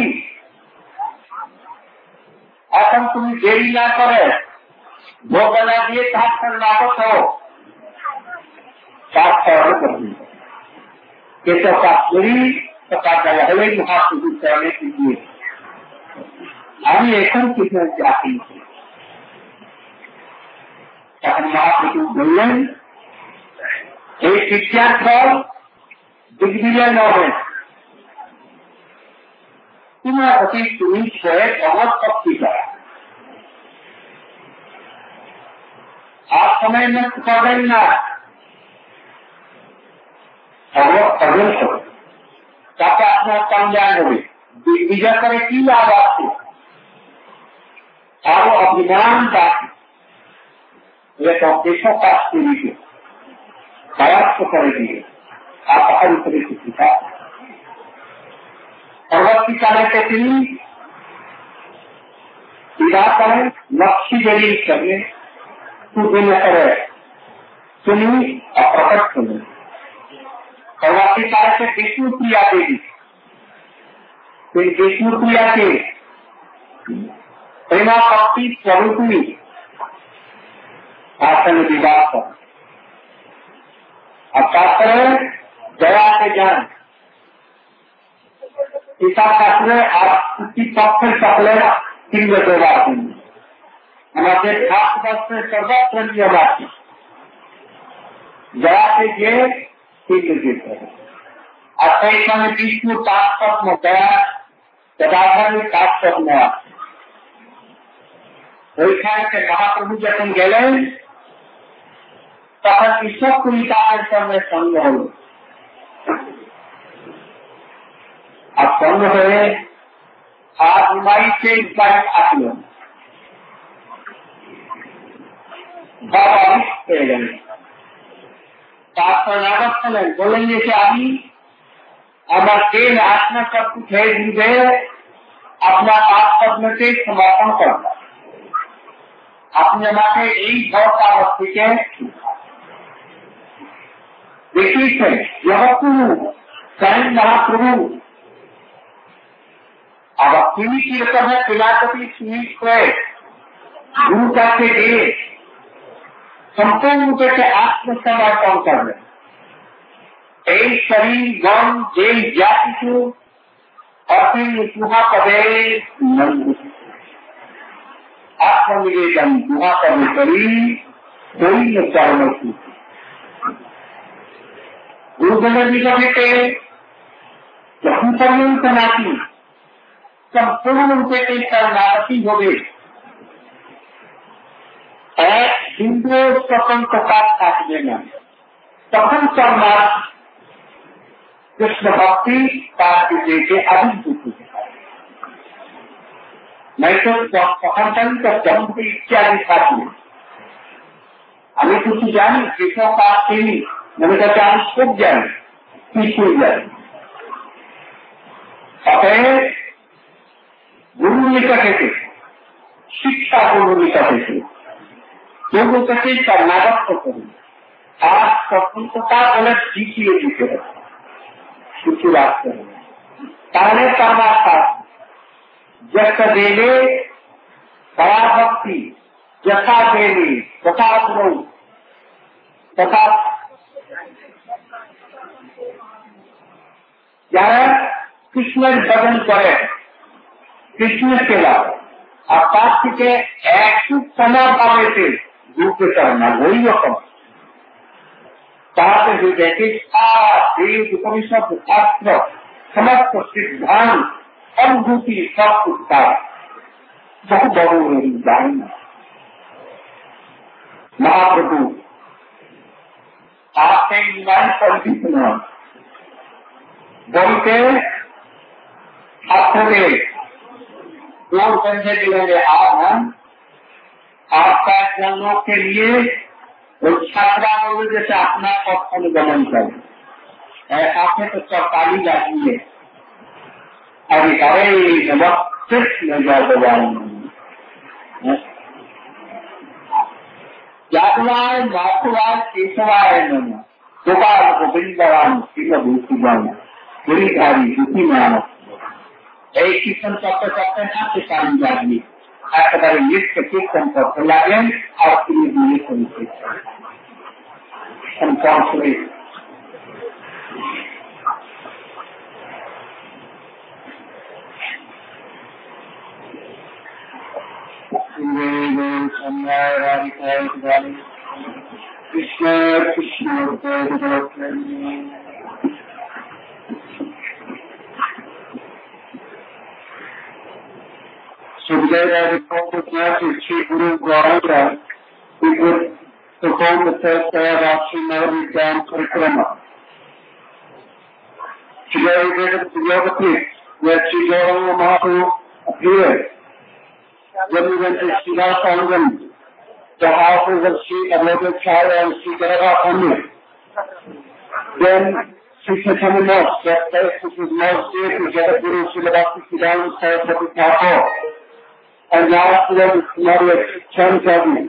এখন তুমি দেরি না করে ভোগনা দিয়ে থাকতেন না হতো তার সরল করবি, কেসব কাজ করি তো কাজ জায়গা হলেই মহাপ্রভুর চরণে দিয়ে আমি এখন কিছু চাকরি। তখন মহাপ্রভু বললেন এই শিক্ষার ফল দিগ্বিজয় নবে, তোমার অতি তুমি সে জগৎ শক্তি করা আর সময় নষ্ট করবেন না, তাতে আপনার কল্যাণ হবে। দিগ্বিজয় করে কি লাভ আছে? আরো অভিমান দেশক কাজ করিয়ে খারাপ করে দিয়ে আপনার উপরে শিক্ষিকা পরবর্তীকালে তিনি বিবাহ করেন লক্ষ্মী দেবীর সঙ্গে, পূজা করে তিনি অপ্রকট হলেন। পরবর্তীকালে বিষ্ণুপ্রিয়া দেবী, সেই বিষ্ণুপ্রিয়াকে প্রেমা ভক্তি স্বরূপী তার সঙ্গে বিবাহ করেন। আর তারপরে দয়াতে যান পিতা শাস্ত্রে আর পক্ষের সকলের তিনবে দেওয়ার জন্য আমাদের ভারতবর্ষের সর্বত্র নিয়ম আছে, দয়াতে গিয়ে তিনবে যেতে হবে। আর সেই সঙ্গে বিষ্ণু তাৎপর্য দয়া গদাধরের তাৎপর্য আছে। ওইখানে মহাপ্রভু যখন গেলেন তখন ঈশ্বর পুরী তাদের সঙ্গে সঙ্গ হল। আর সঙ্গ হয়ে আর বাড়িতে বাড়ি আসলেন, বাবা পেয়ে গেলেন। তারপর নাগত হলেন, বললেন যে আমি আমার तेल आत्मा सब कुछ है हृदय अपना आप पद्मते समर्पण करता। আপনি আমাকে এই ভবতাপ থেকে দেখিয়েছেন। জগৎগুরু স্বয়ং মহাপ্রভু। আবার তিনি কি রকম পিলাপতি সুনীত করে গুরু কাছে গিয়ে সম্পূর্ণ থেকে আত্মসমর্পণ করবেন। এই শরীর গণ যেই যা কিছু অসীম সুহা পদে আত্মনিবেদন সুহা পদে করি দৈন্য কর্মসূচি। গুরুজনের নিকটে যখন পর্যন্ত নাকি সম্পূর্ণ রূপে শরণাগতি হবে, এক হিন্দু তখন প্রকাশ থাকবে না, তখন চরমার কৃষ্ণ ভক্তি তার হৃদয়কে আবির্ভূত হতে পারে। নয়তো তখনকারই তো জন্ম ইত্যাদি থাকবে। আমি কিছু জানি, কৃষ্ণ কাজ চিনি, মনে কাছে আমি খুব জানি, কিছুই জানি। অতএব গুরুর নিকটে শিক্ষা, গুরুর নিকটে গুরু কাছে শরণাগত করুন। আর স্বতন্ত্রতা বলে শিখিয়ে দিতে হবে, কিছু রাখতে হবে। তাহলে তার যথা দেবে বড়া ভক্তি, যথা দেবে তথা গুরু, তথা যারা কৃষ্ণের ভজন করে, কৃষ্ণের সেবা, আর তার থেকে একটু সময় পাবে ঘুরতে চায় না, ওই রকম তাহাতে হৃদয়কে উপনিষদ শাস্ত্র সমস্ত সিদ্ধান্ত অনুভূতি সব উত্তার বহু বড় জানি না। महाप्रभु आपके ईमान पर भी सुना बोलते आपने दो संजय दिलेंगे। आप हम आपका जन्मों के लिए छात्रा जैसे अपना पथ अनुगमन करें। आपने तो 44 आदमी है, अभी अरे कृष्ण जातवाय मातवाय केशवाय नमः। गोपाल गोविंद भगवान श्री भूषिवान गिरिधारी दुखी मानव एक कीर्तन करते करते ना किसान जाती একেবারে নিত্য কীর্তন করতে লাগলেন। আর তিনি দিয়ে Krishna Krishna So today I would call this message Sri Guru Gauranga. We would perform the first day of our Srimad Dham Parikrama. Today we visit the Yoga Pit where Sri Gauranga Mahaprabhu appeared. Then we went to Sri Sangam, the houses of Sri Advaita and Sri Gadadhar Pandit. Then Sri Chaitanya Mosque, that place which was most dear to Jagadguru Srila Bhaktisiddhanta Saraswati Thakur. And now after that is Maria Chandravani.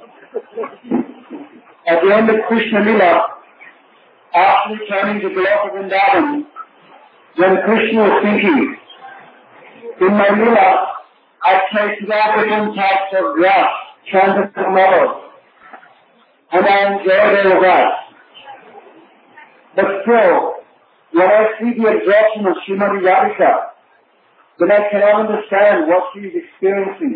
At the end of Krishna Lila, after returning to Goloka Vrindavan, when Krishna was thinking, in my Lila, I tasted all different types of grass, chanted tomorrow, and I enjoyed all of that. But still, when I see the absorption of Srimati Radhika, then I cannot understand what she is experiencing.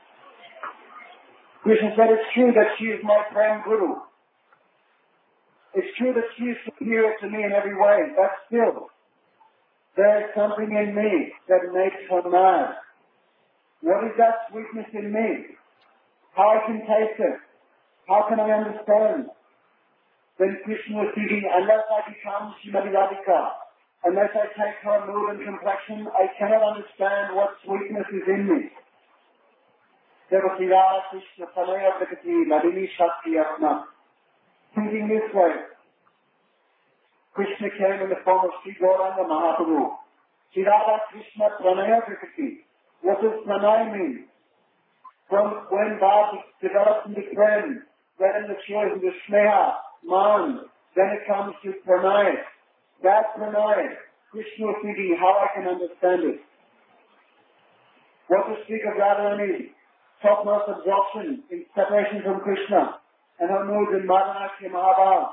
Krishna said it's true that she is my friend Guru. It's true that she is superior to me in every way, but still, there is something in me that makes her mad. What is that sweetness in me? how I can taste it, how can I understand? Then Krishna was thinking, unless I become Srimati Radhika, unless I take her mood and complexion, I cannot understand what sweetness is in me. Devaki Radha Krishna Pranaya Prakati Ladini Shakti Atma. Thinking this way, Krishna came in the form of Sri Gauranga Mahaprabhu. Sri Radha Krishna Pranaya Prakati. What does Pranaya mean? From when Bhav develops into prem, then in the choice of the Sneha, Man, then it comes to Pranaya. That Pranaya, Krishna was thinking how I can understand it. What to speak of Radharani, topmost absorption in separation from Krishna, and her moods in Madhanakya Mahabharata.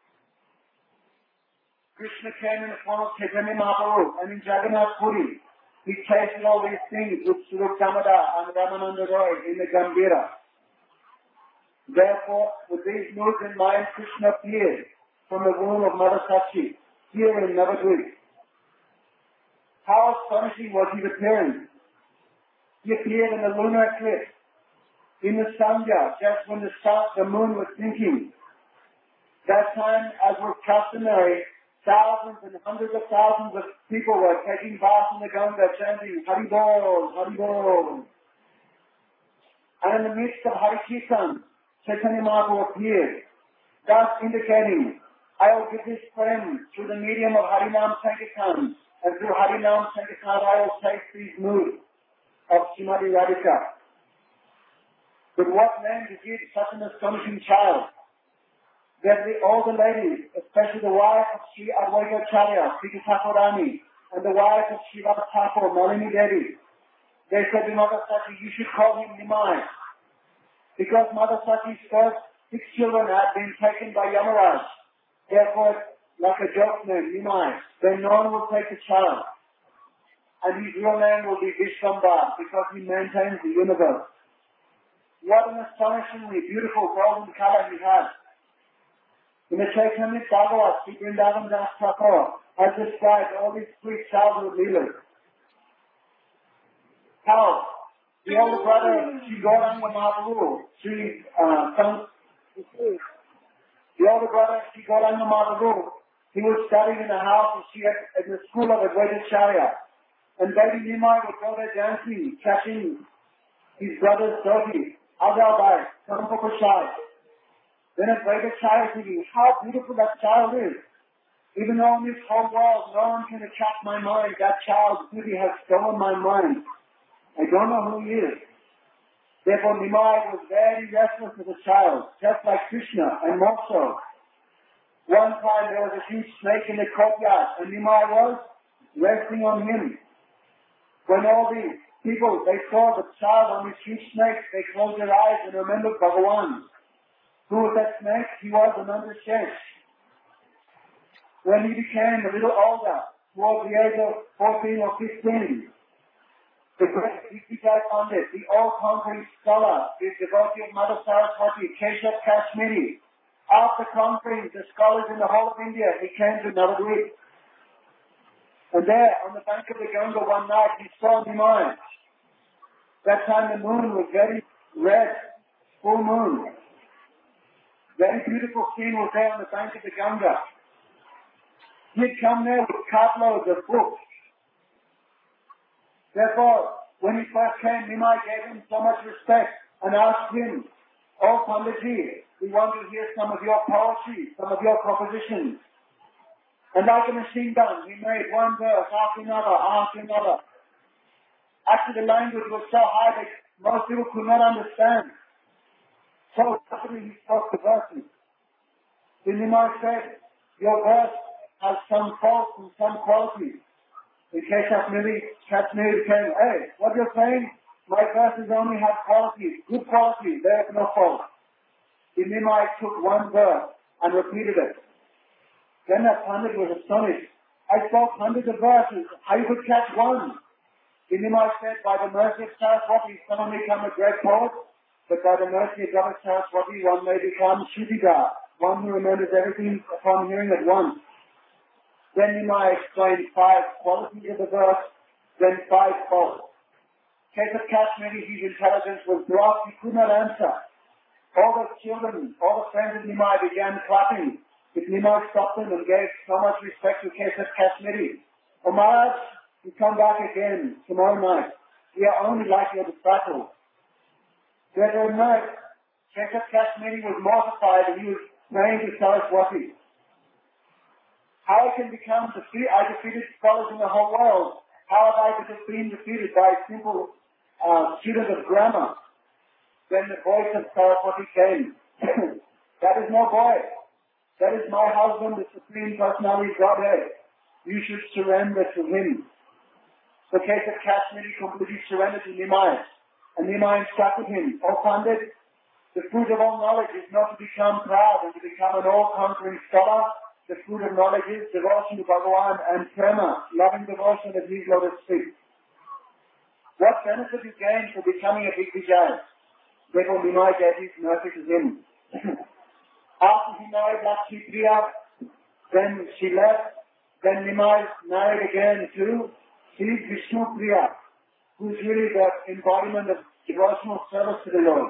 Krishna came in the form of Chaitanya Mahaprabhu, and in Jagannath Puri, he tasted all these things with Swarup Damodar and Ramananda Roy in the Gambhira. Therefore, with these moods in mind, Krishna appeared from the womb of Mother Sachi, here in Navadvip. How astonishing was his appearance! He appeared in the lunar eclipse, in the Sandhya, just when the moon was sinking. That time, as was customary, thousands and hundreds of thousands of people were taking baths in the Ganga, chanting Hari Bol, Hari Bol. And in the midst of Hari Kirtan, Chaitanya Mahaprabhu appeared, thus indicating, I will give this prem through the medium of Harinam Sankirtan, and through Harinam Sankirtan I will take these moods of Srimati Radhika. But what name to give such an astonishing child? That all the ladies, especially the wife of Sri Advaitacharya, Sri Thakurani, and the wife of Sri Radha Thakur, Nalini Devi, they said to Mother Sati, you should call him Nimai. Because Mother Sati's first 6 children had been taken by Yamaraj. Therefore, like a joke name, Nimai. Then no one will take the child. And his real name will be Vishwambara, because he maintains the universe. What an astonishingly beautiful golden color he has. In the Chaitanya Bhagavat, Sri Vrindavan Das Thakur has described all these sweet childhood leelas. How the older brother, Sri Gauranga Mahaprabhu, he was studying in the house in the school of Advaitacharya. And baby Nimai would go there dancing, catching his brother's doggy, Agalbai, Kampakashai. Then Advaitacharya thinking, how beautiful that child is. Even though in this whole world no one can attract my mind, that child's beauty has stolen my mind. I don't know who he is. Therefore Nimai was very restless as a child, just like Krishna, and more so. One time there was a huge snake in the courtyard, and Nimai was resting on him. When all the people, they saw the child on this huge snake, they closed their eyes and remembered Bhagavan. Who was that snake? He was Ananda Shesh. When he became a little older, towards the age of 14 or 15, the great Deepika Pandit, the all-conquering scholar, the devotee of Mother Saraswati, Keshav Kashmiri, after conquering the scholars in the whole of India, he came to Navadvip. And there, on the bank of the Ganga one night, he saw Nimai. That time the moon was very red, full moon. Very beautiful scene was there on the bank of the Ganga. He had come there with cartloads of books. Therefore, when he first came, Nimai gave him so much respect and asked him, "Oh, Panditji, we want to hear some of your poetry, some of your compositions." And like a machine gun, he made one verse after another, after another. Actually, the language was so high that most people could not understand. So rapidly he spoke the verses. Then Nimai said, "Your verse has some faults and some qualities." In Keshav Kashmiri came, "Hey, what you're saying? My verses only have qualities, good qualities, they have no faults." Then Nimai took one verse and repeated it. Then that Pandit was astonished. "I spoke hundreds of verses, how you could catch one?" Then Nimai said, "By the mercy of Saraswati, someone may become a great poet, but by the mercy of God Saraswati, one may become Shrutika, one who remembers everything upon hearing at once." Then Nimai explained 5 qualities of the verse, then 5 faults. Keshav Kashmiri, his intelligence was blocked. He could not answer. All the children, all the friends of Nimai began clapping. But Nimai stopped them and gave so much respect to Keshav Kashmiri. Oh Maharaj, you come back again tomorrow night. We are only like your disciples. That night, Keshav Kashmiri was mortified and he was praying to Saraswati. How I can become defeated? I defeated scholars in the whole world. How have I been defeated by a simple student of grammar? Then the voice of Saraswati came. That is no boy. That is my husband, the Supreme Personality of Godhead. You should surrender to him. So Keshav Kashmiri completely surrendered to Nimai. And Nimai instructed him, O Pandit, the fruit of all knowledge is not to become proud and to become an all-conquering scholar. The fruit of knowledge is devotion to Bhagavan and prema, loving devotion at his lotus feet. What benefit you gain for becoming a big Vijay? Therefore Nimai gave his mercy to him. After he married Lakshmi Priya, then she left. Then Nimai married again to Sri Vishnu Priya, who is really the embodiment of devotional service to the Lord.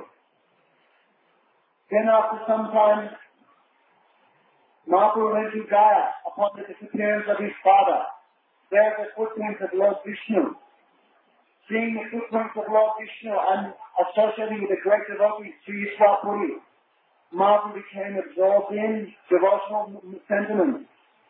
Then after some time, Mahaprabhu went to Gaya upon the disappearance of his father. There are the footprints of Lord Vishnu. Seeing the footprints of Lord Vishnu and associating with the great devotee Sri Ishwapuri, Mahaprabhu became absorbed in devotional sentiments.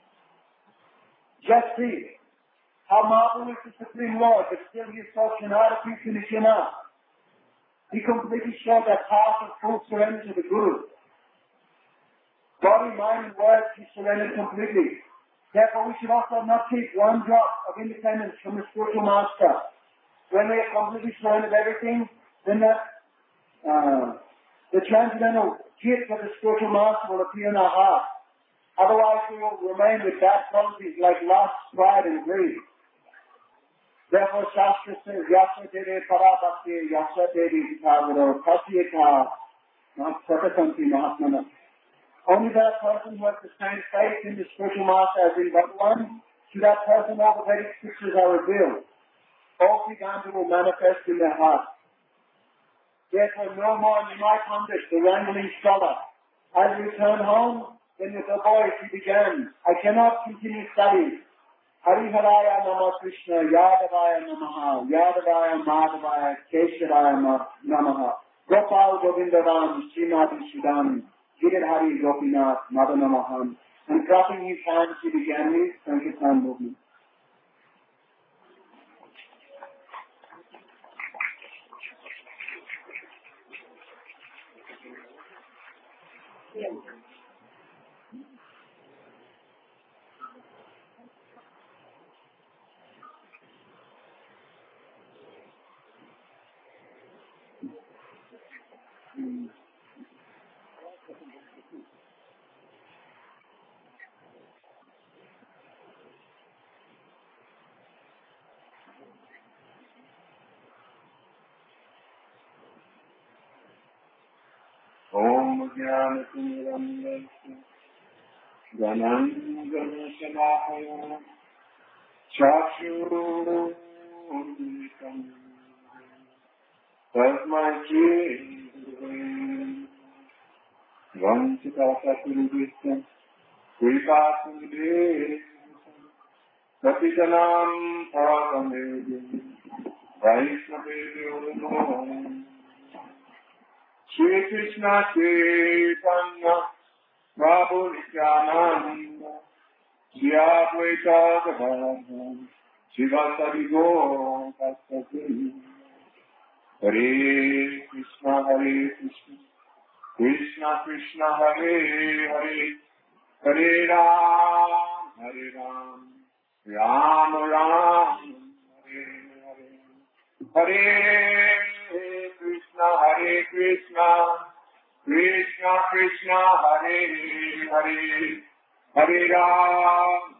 Just see how Mahaprabhu is the Supreme Lord, but still he is so Shanada Nishina. He completely showed that path of full surrender to the Guru. Body, mind, and words, he surrendered completely. Therefore, we should also not keep one drop of independence from the spiritual master. When we have completely surrendered everything, then the transcendental gift of the spiritual master will appear in our heart. Otherwise, we will remain with bad qualities like lust, pride, and greed. Therefore, Shastra says, Yasya Dede Parabhakti, Yasya Dede Tavaro, Kasyeta, Satasanti Mahatmana. Only that person who has the same faith in the spiritual master as in Bhagavan, to that person all the Vedic scriptures are revealed. All Siddhanta will manifest in their heart. Therefore, no more Nimai Pandit, the wrangling scholar. As we return home, then with the voice he began, I cannot continue studies. Hari Haraya Nama Krishna, Yadavaya Namaha, Yadavaya Madhavaya, Keshavaya Namaha, Gopal Govindaram, Srimati Sudani, Giridhari Gopinath, Madanamahan. And clapping his hands, he began his Sankirtan movement. Om Jnana Gananga Shalakaya Chakshu Tasmai Chidri Vanchita Sakurubhishtam Kripasundhe Satijanam Parakamedi Vaishnavedi Urumo Shri Krishna Chaitanya Prabhu Nityananda Shri Advaita Gadadhara Shivasari Gaura Hare Krishna Krishna Krishna Hare Hare Hare Ram Ram Ram Hare Hare Hare Krishna Krishna Krishna Hare Hare Hare Ram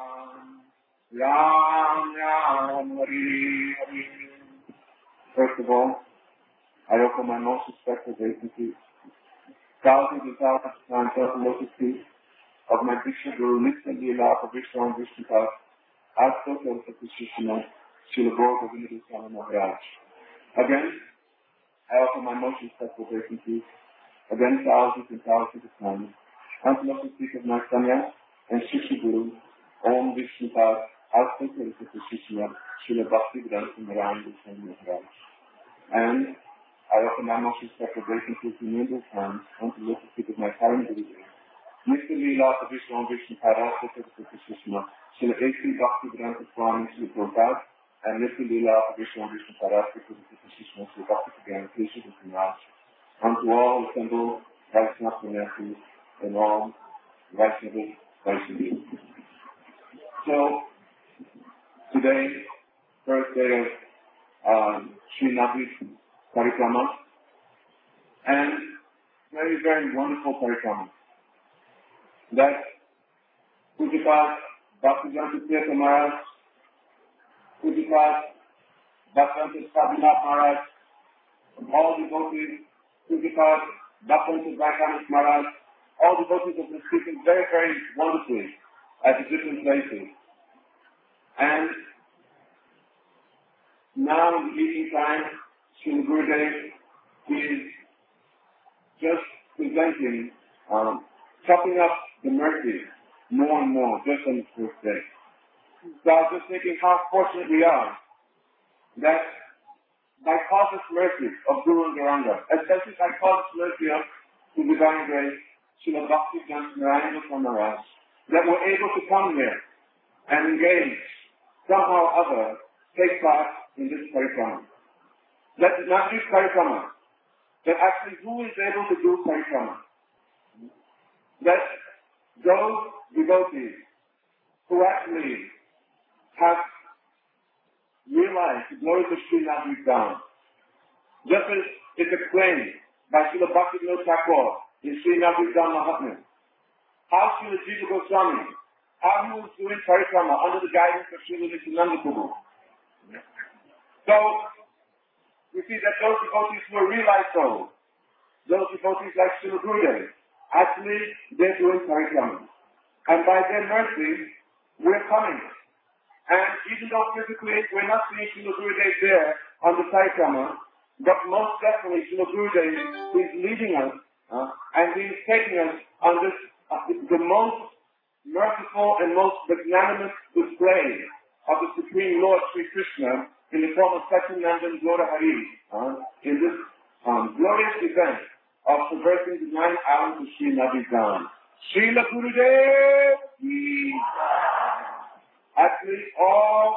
Ram Ram Hare Hare. First of all, I offer my most respectful obeisances, thousands and thousands of times at the lotus feet of my Vishnu Guru, Nitya Leela for Vishnu and Vishnu As so also Krishna, Srila Gaura Govinda Swami Maharaj. Again, I offer my most respectful obeisances, again thousands and thousands of times, unto the feet of my Sanya and Shishi Guru, Om Vishnupada, Alpha Shishya, Srila Bhakti Vedanta Narayana Goswami Maharaj. And I offer my most respectful obeisances innumerable times unto the feet of my parent Guru, Mr. Leela Vishnu Om Vishnupada, Alpha Shishya, Srila A.C. Bhakti Vedanta Swami Srila Prabhupada, and Mr. Leela Vishnu Om Vishnupada, Alpha Shishya, Srila Bhakti Vedanta Keshav Maharaj. Unto all assembled Vaishnava Sanyasis and all Vaishnavas. So, today, first day of Sri Navratri Parikrama, and very, very wonderful Parikrama. That Pujapad Bhaktivedanta Tirtha Maharaj, Pujapad Bhaktivedanta Sabinath Maharaj, all devotees, Pujapad Bhaktivedanta Vaishnava Maharaj, all devotees have been speaking very, very wonderfully at the different places. And now in the evening time, Srila Gurudev is just presenting, chopping up the mercy more and more just on the first day. So I was just thinking how fortunate we are that by causeless mercy of Guru and Gauranga, especially by causeless mercy of the Divine Grace, Srila Bhakti Vedanta Narayana Goswami Maharaj, that we're able to come here and engage, somehow or other, take part in this parikrama. That is not just parikrama, that actually who is able to do parikrama? That those devotees who actually have realized the glory of Sri Navratri Dham, just as it's explained by Srila Bhaktivinoda Thakur in Sri Navratri Dham Mahatmya, how Srila Jiva Goswami, how he was doing parikrama under the guidance of Srila Nityananda Prabhu. So, we see that those devotees who are realized souls, those devotees like Srila Gurudev, actually they're doing parikrama. And by their mercy, we're coming. And even though physically we're not seeing Srila Gurudev there on the parikrama, but most definitely Srila Gurudev is leading us and he's taking us on this, the most merciful and most magnanimous display of the Supreme Lord Sri Krishna in the form of Satchidananda Gaura Hari, in this glorious event of traversing the 9 islands of Sri Navratri Dham. Srila Gurudev, actually all,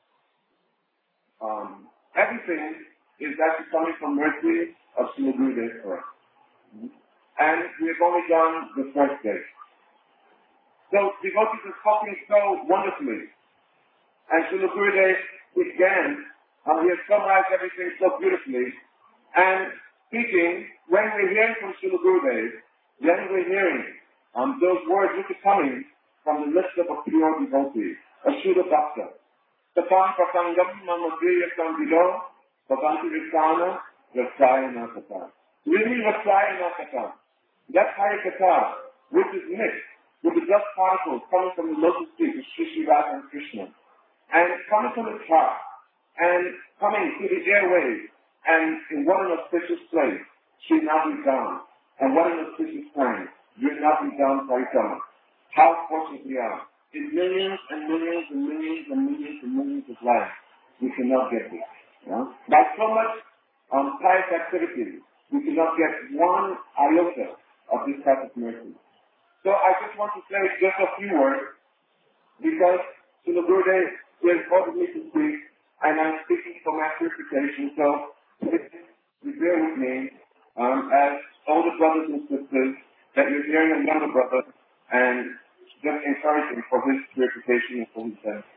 everything is actually coming from mercy of Srila Gurudev for us. And we have only done the first day. So devotees are talking so wonderfully. And Srila Gurudev again, he has summarized everything so beautifully. And speaking, when we're hearing from Srila Gurudev, then we're hearing those words which are coming from the lips of a pure devotee, a Shuddha Bhakta. Tapam Prasangam Mamadriya Sambhilo, Bhavanti Rishana, Rasaya Nakata. Really Rasaya Nakata. That's Harikatha, which is mixed with the dust particles coming from the lotus feet of Shri Shri Radha and Krishna. And coming from the top, and coming through the airways, and in what an auspicious place, Sri Navratri Dham, and what an auspicious time, during Navratri Dham Parikrama. How fortunate we are. In millions and millions and millions and millions and millions of lives, we cannot get this. By so much pious activity, we cannot get one iota of this type of mercy. So I just want to say just a few words, because Srila Gurudev has ordered me to speak, and I'm speaking for my purification, so please bear with me as older brothers and sisters that you're hearing a younger brother, and just encourage him for his purification and for his death.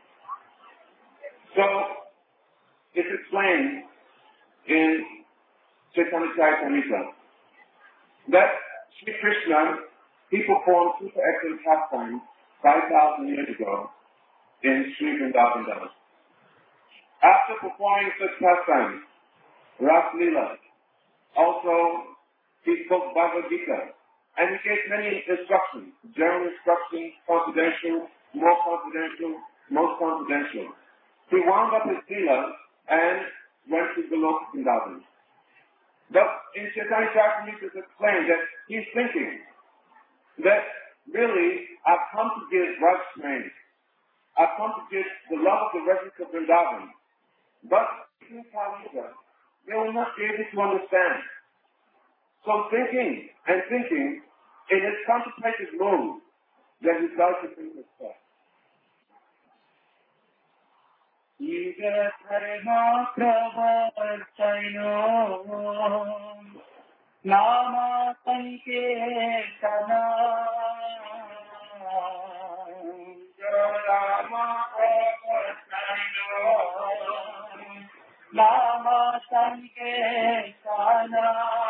So, it's explained in Chaitanya Charitamrita that Sri Krishna, he performed super excellent pastimes 5,000 years ago in Sri Vrindavan Dham. After performing such pastimes, Ras Leela, also he spoke Bhagavad Gita, and he gave many instructions, general instructions, confidential, more confidential, most confidential. He wound up his Leela, and went to Goloka Vrindavan. But in Chaitanya Charitamrita, it's explained that he's thinking that really I've come to give Raj strength. I've come to give the love of the residents of Vrindavan. But in Kali-yuga, they will not be able to understand. So thinking and thinking, in his contemplative mood, that he starts to think this stuff.
Nama Sankirtana Nama Sankirtana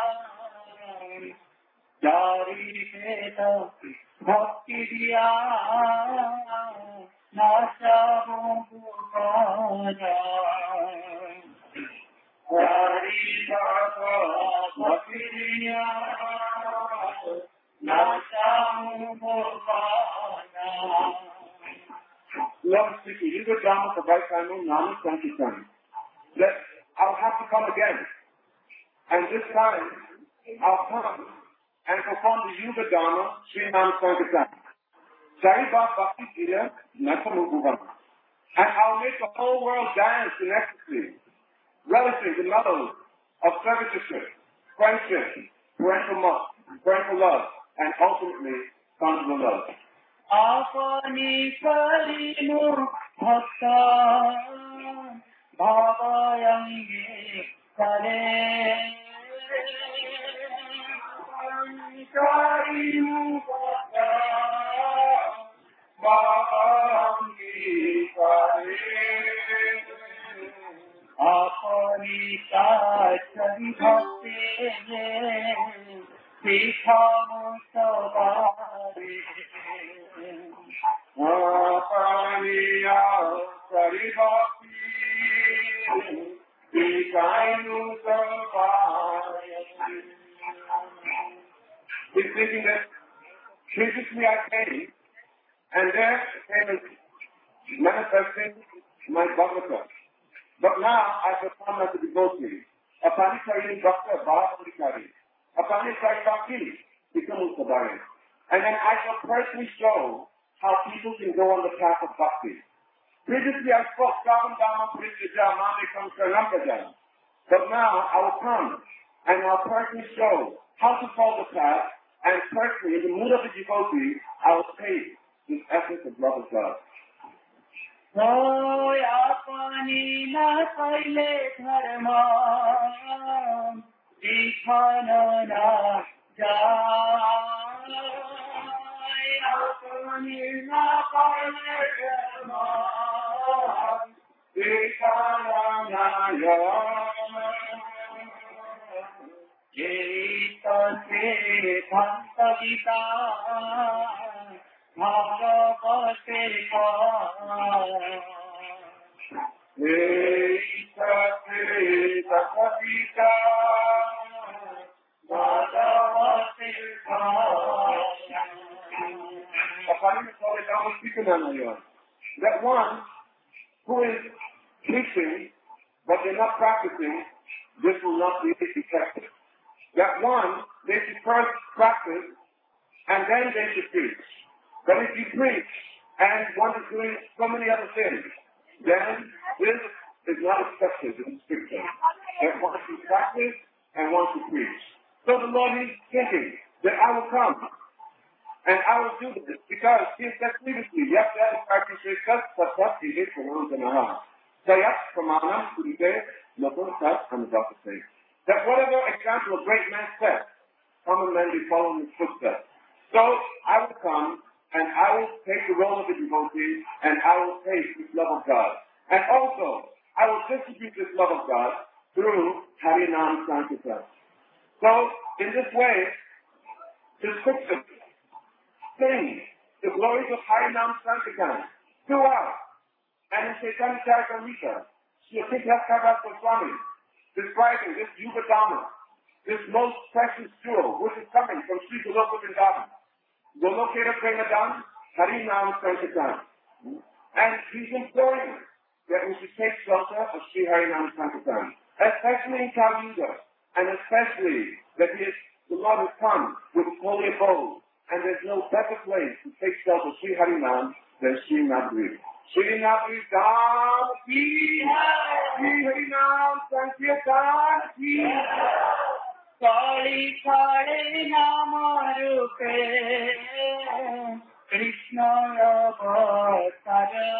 Jari Veda Bhakti Diya Nasa Bhagavana Hari Baba Bhakti Diya Nasa Bhagavana.
Lord speaking, you go down for right time, Nama Sankirtana. That I'll have to come again. And this time, I'll come and perform the Yuga Dharma, Sri Nam Sankirtana. Jaiva Bhakti Gita, Nasamubhuvana. And I'll make the whole world dance in ecstasy, relishing the mellows of servitorship, friendship, parental love, and ultimately, conjugal love.
Apani Karimu Bhakta Bhavayangi Kare Karimu Bhakta Bhavayangi Kare Apani Sachari Bhakti Sikhamu Savari
Apaniya Saribhakti Vikainu Savari. He's thinking that previously I came and there came manifesting my Bhagavata. But now I perform as a devotee. Apani Saribhakti Bhavavikari. Apani Saribhakti Vikainu Savari. And then I shall personally show how people can go on the path of bhakti. Previously I spoke Savam Dhamma Prityaja Mame Kam Saranam. But now I will come and I'll personally show how to follow the path, and personally, in the mood of the devotee, I will taste this essence of love of God.
Hoy apani na kaile dharma dikhana na jai apani na kaile dharma dikhana na jai Gita se Bhanta Gita Bhagavate Gita se Bhagavita Bhagavate
That one who is preaching but they're not practicing, this will not be effective. That one, they should first practice and then they should preach. But if you preach and one is doing so many other things, then this is not accepted in Scripture. That one should practice and one should preach. So the Lord is thinking that I will come and I will do this because He said previously, Yat Practices Satat Ide Pranam Sayat Pramanam Kurite Napan Sat Anubhakate. That whatever example a great man set, common men be following his footsteps. So I will come and I will take the role of a devotee and I will take this love of God. And also, I will distribute this love of God through Harinam Sankirtan. So, in this way, the scriptures sing the glories of Harinam Sankirtan throughout. And in Chaitanya Charitamrita, Sri Siddhasthara Goswami describing this Yuga Dharma, this most precious jewel, which is coming from Sri Goloka Vrindavan. Golokera Premadam, Harinam Sankirtan. And he's imploring that we should take shelter of Sri Harinam Sankirtan. especially in Kali Yuga, and especially that the Lord has come with holy abode, and there's no better place to take shelter of Sri Harinam than Sri Nagari. Sri Nagari Dham Ki Sri Harinam Sankirtan Ki
Kali Kali Nama Rupe Krishna Avatara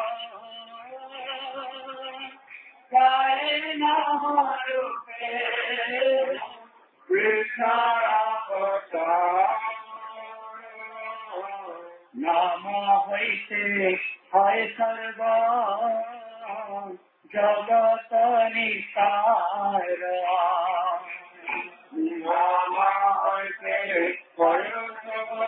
Kali Nama Rupe
Krishna Avatara
Nama Hoite Hai Sarva Jagat Nisara
Nama Hoite Hai Sarva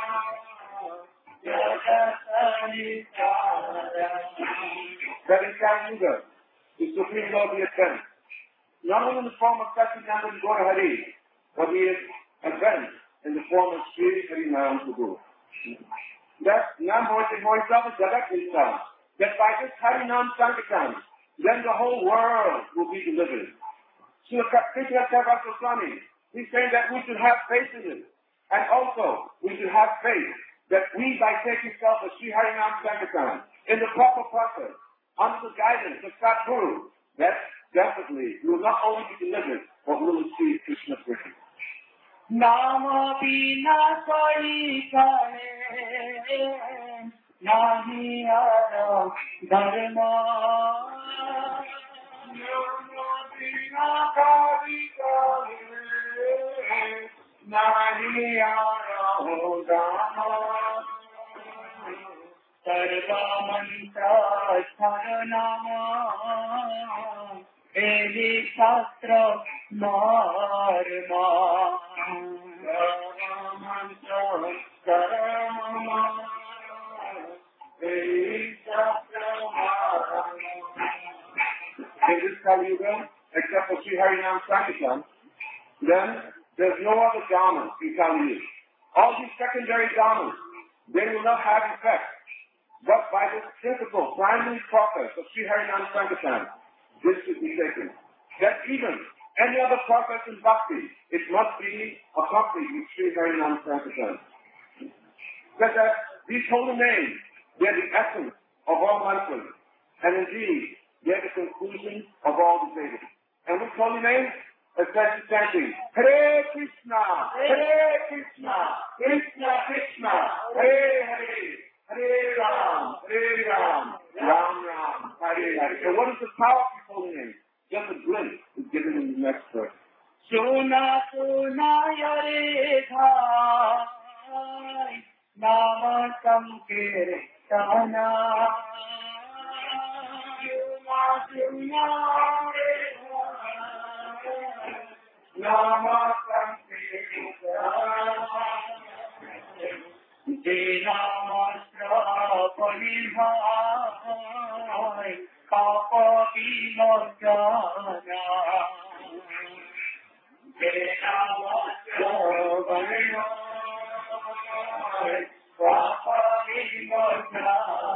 Jagat Nisara.
That is Kali Yuga, the Supreme Lord he has sent. Not only in the form of Satchidananda and Gaura Hari, but he is advanced in the form of Sri Harinam Prabhu. That Nam Hoite himself is Jagat Nisara. That by this Harinam Sankirtan, then the whole world will be delivered. Srila Krishna Goswami, he's saying that we should have faith in it. And also, we should have faith that we, by taking self of Sri Harinam Sankirtan in the proper process, under the guidance of Satguru, that definitely we will not only be delivered, but we will see Krishna present.
Nama bina koi kare nahi ara dharma.
Nama bina kari kare nahi ara dharma.
Sarva mantra saranama eli shastra marma.
Sarva mantra saranama eli shastra marma. In this Kali Yuga, except for Sri Harinam Sankirtan, then there's no other dharma in Kali Yuga. All these secondary dharmas, they will not have effect. But by this principle, primary process of Sri Harinam Sankirtan, this should be taken. That even any other process in bhakti, it must be accompanied with Sri Harinam Sankirtan. That these holy names, they are the essence of all mantras. And indeed, they are the conclusion of all the Vedas. And which holy names? Especially chanting, Hare Krishna, Hare Krishna, Krishna Krishna, Hare Hare. Hare Ram, Ram Ram, Hare Hare. And what is the power of these holy names? Just a glimpse is given in the next verse.
Suna suna yare dhai nama sankirtana. Suna suna yare dhai nama sankirtana. Denamastra panihai kapa vimojjana. Denamastra panihai kapa vimojjana.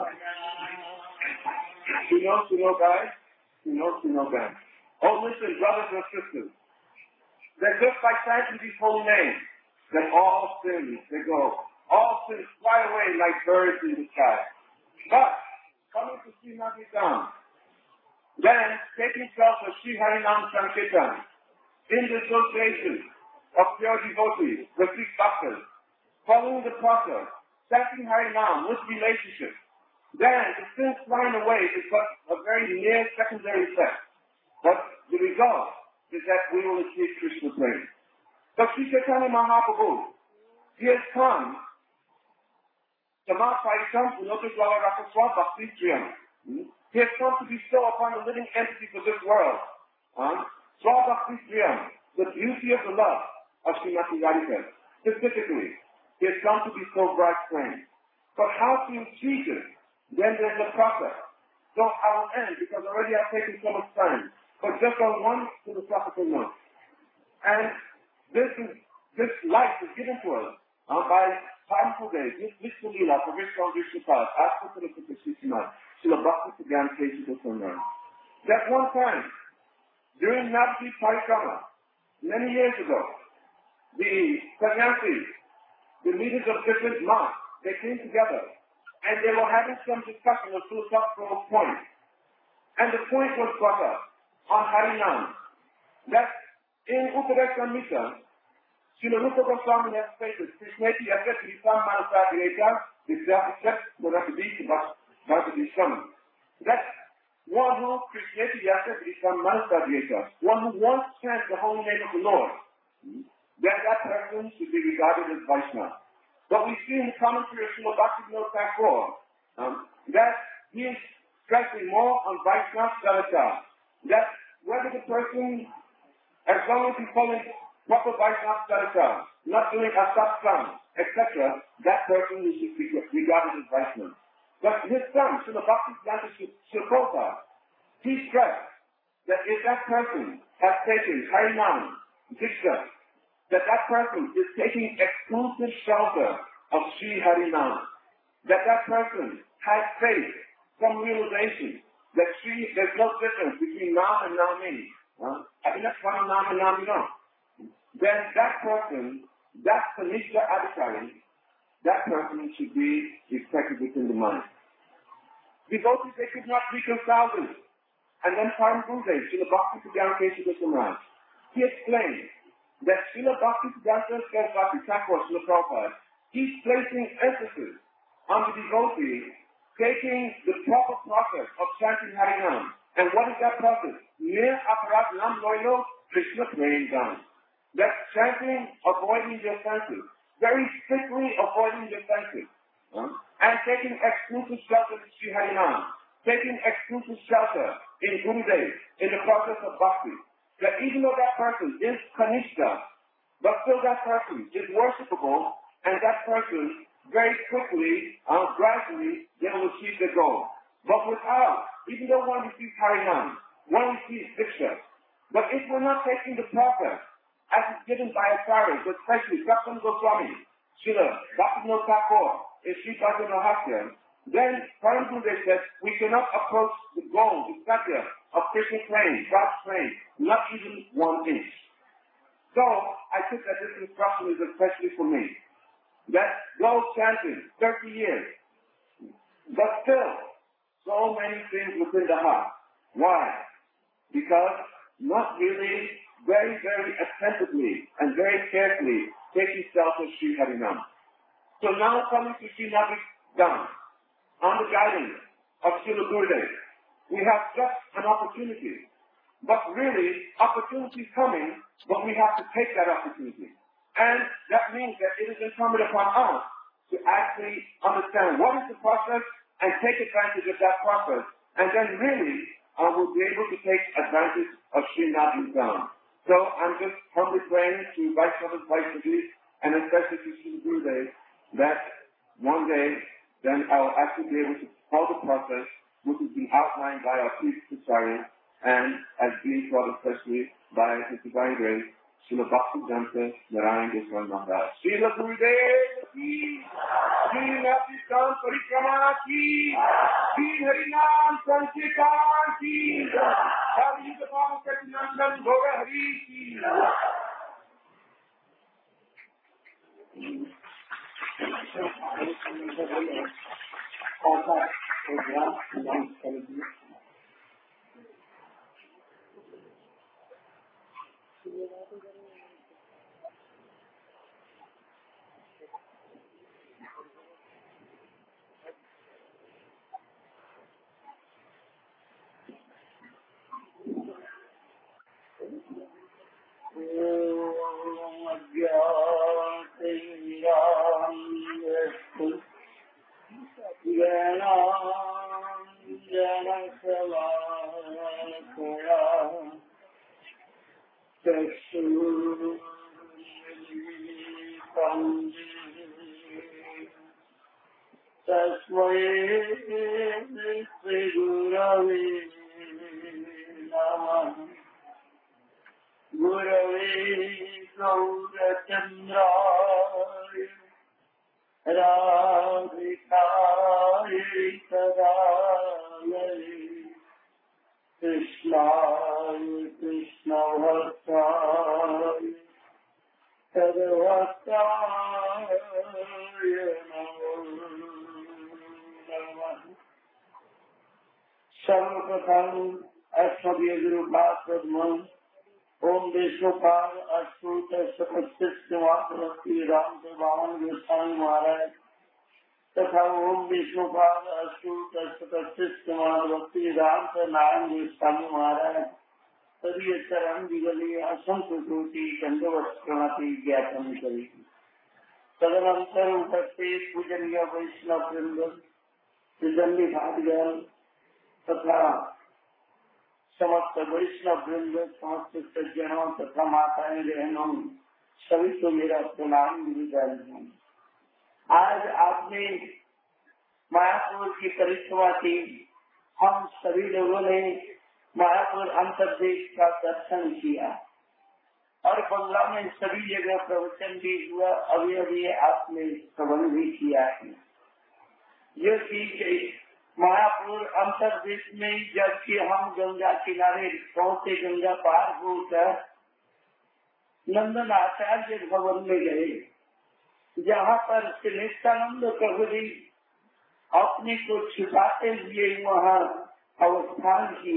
You know, guys. You know, guys. Oh, listen, brothers and sisters. That just by chanting these holy names, that all sins, they go. All sins fly away like birds in the sky. But, coming to Sri Nagari, then taking self of Sri Harinam Sankirtan, in the association of pure devotees, the three bhaktas, following the process, chanting Harinam with relationship, then the sins flying away is but a very near secondary effect. But the result is that we will achieve Krishna praise. But Sri Chaitanya Mahaprabhu, he has come he has come to bestow upon the living entities of this world the beauty of the love of Srimati Radhika. Specifically, he has come to bestow bright flame. But how to achieve it? Then there's a process. So I will end because already I've taken so much time. But just on one philosophical note. And this light is given to us by harmful days. This Vishnu Leela for Vishnu Vishnu Pad, Askha Sila Bhakti Siddhanta Keshu Goswami. That one time, During Navadvip Parikrama, many years ago, the sannyasis, the leaders of different monks, they came together and they were having some discussion of philosophical points. And the point was brought up on Harinam that in Uttara Samhita, Srila Rupa Goswami has stated, Krishneti Yasya Krisam Manasa Greta, Vidyapichat Munakadisi Bhakti that one who Krishneti Yasya Krisam Manasa Greta, one who wants to chant the holy name of the Lord, that person should be regarded as Vaishnava. But we see in the commentary of Srila Bhaktivinoda Thakur that he is stressing more on Vaishnava Sarata, that whether the person, as long as he's following proper Vaishnava Sarata, not doing asatsang, etc., that person is regarded as Vaishnava. But his son, Srila Bhaktivedanta Prabhupada, he stressed that if that person has taken Harinam, Diksha, that person is taking exclusive shelter of Sri Harinam, that person has faith, some realization that there's no difference between Nam and Nami. I think that's one Nam and Nami, then that person, that Kanishta Adhikari, that person should be respected within the mind. Devotees, they could not reconcile this. And then Param Gurudev, Srila Bhaktivedanta Kesava, he explained that Srila Bhaktivedanta Saraswati Thakur, Srila Prabhupada, he's placing emphasis on the devotee taking the proper process of chanting Harinam. And what is that process? Nir aparat nam loilo Krishna praying down. That's chanting, avoiding your senses. Very strictly avoiding your senses. And taking exclusive shelter in Sri Harinam. Taking exclusive shelter in Gurudev, in the process of bhakti. That even though that person is Kanishta, but still that person is worshipable, and that person very quickly, gradually, they will achieve their goal. But without, even though one receives Harinam, one receives Diksha, but if we're not taking the process, as is given by Acharyas, especially Saptam Goswami, Srila Bhaktivinoda Thakur, and Sri Bhaktivinoda, then Param Gurudev says we cannot approach the goal, the satya of Krishna praying, God's praying, not even 1 inch. So I think that this instruction is especially for me. That go chanting 30 years, but still so many things within the heart. Why? Because not really very, very attentively and very carefully taking shelter of Sri Harinam. So now coming to Sri Navadvip, on the guidance of Srila Gurudev, we have just an opportunity. But really, opportunity is coming, but we have to take that opportunity. And that means that it is incumbent upon us to actually understand what is the process and take advantage of that process. And then really, we'll be able to take advantage of Sri Navadvip. So I'm just humbly praying to Vaishnavas, Vaishnavas, and especially to Sri Gurudev, that one day, then I'll actually be able to follow the process which has been outlined by our chief Acharya and as being taught especially by His Divine Grace, Srila Bhaktivedanta Narayan Goswami Maharaj. Srila Gurudev ki, Sri Navadvip Parikrama ki, Sri Harinam Sankirtan ki, Hari Yudhapam Katinandan Bhoga Hari ki.
Krishna
वैष्णवताय सर्वताय नमो नमः। सर्वप्रथम ऐश्वर्य गुरुपाद ओम विष्णुपाद अष्टोत श्री राम बावन गोस्वामी महाराज तथा ओम विष्णुपाद अष्टोत श्री राम नारायण गोस्वामी महाराज सभी चरण दिगले असंख्य कोटि दंडवत प्रणति ज्ञापन करेगी। तदनंतर उपस्थित पूजनीय वैष्णव वृंद त्रिदंडी भागजन तथा समस्त वैष्णव वृंद समस्त सज्जनों तथा माताएं बहनों सभी को मेरा प्रणाम निवेदन है। आज आपने मायापुर की परिक्रमा की। हम सभी लोगों ने मायापुर अंतर्देश का दर्शन किया और बंगला में सभी जगह प्रवचन भी हुआ। अभी अभी आपने श्रवण भी किया है। ये ठीक है, मायापुर अंतर्देश में जबकि हम गंगा किनारे पहुंचे, गंगा पार होकर नंदन आचार्य भवन में गए, जहाँ पर श्री नित्यानंद प्रभु जी अपने को छिपाते हुए वहाँ अवस्थान की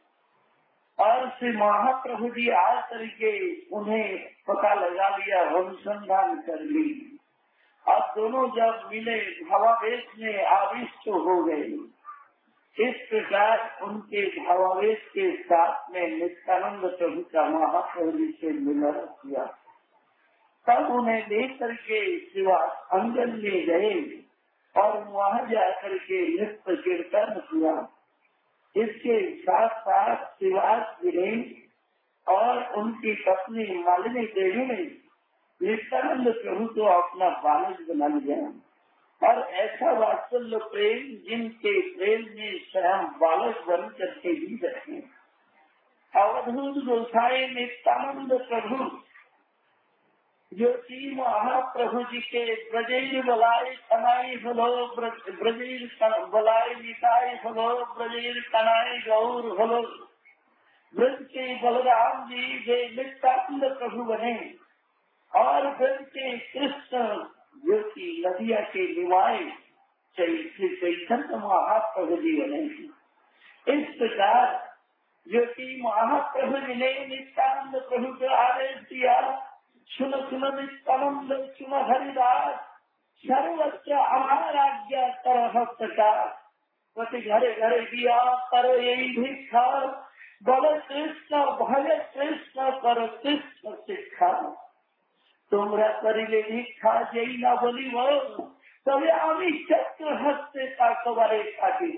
और श्री महाप्रभु जी आज करके उन्हें पता लगा लिया, अनुसंधान कर ली और दोनों जब मिले भावावेश में आविष्ट हो गए। इस प्रकार उनके भावावेश के साथ में नित्यानंद प्रभु का महाप्रभु जी से मिलन किया। तब उन्हें देख करके श्रीवास अंगन में गए और वहाँ जाकर के नृत्य कीर्तन किया। इसके साथ साथ श्रीवास जी और उनकी पत्नी मालिनी देवी ने नित्यानंद प्रभु को अपना बालक बना लिया और ऐसा वात्सल्य प्रेम जिनके प्रेम में स्वयं बालक बन करके भी रहे। अवधूत गोसाई नित्यानंद प्रभु ज्योति महाप्रभु जी के ब्रजेर बलाई कनाई फलो ब्रजेर बलाई निताई फलो ब्रजेर कनाई गौर फलो ब्रज के बलराम जी वे नित्यानंद प्रभु बने और ब्रज के कृष्ण ज्योति नदिया के निवाय चैतन्य महाप्रभु जी बने। इस प्रकार ज्योति महाप्रभु जी ने नित्यानंद प्रभु को आदेश दिया, सुन सुन नित्यानंद सुन हरिदास सर्वत्र अमाराज्ञा कर भक्तकार प्रति घरे घरे दिया कर यही भिक्षा बल कृष्ण भय कृष्ण कर कृष्ण शिक्षा তোমরা করিলে ভিক্ষা যেই না বলিব তবে আমি চক্র হস্তে তাকবারে থাকিব।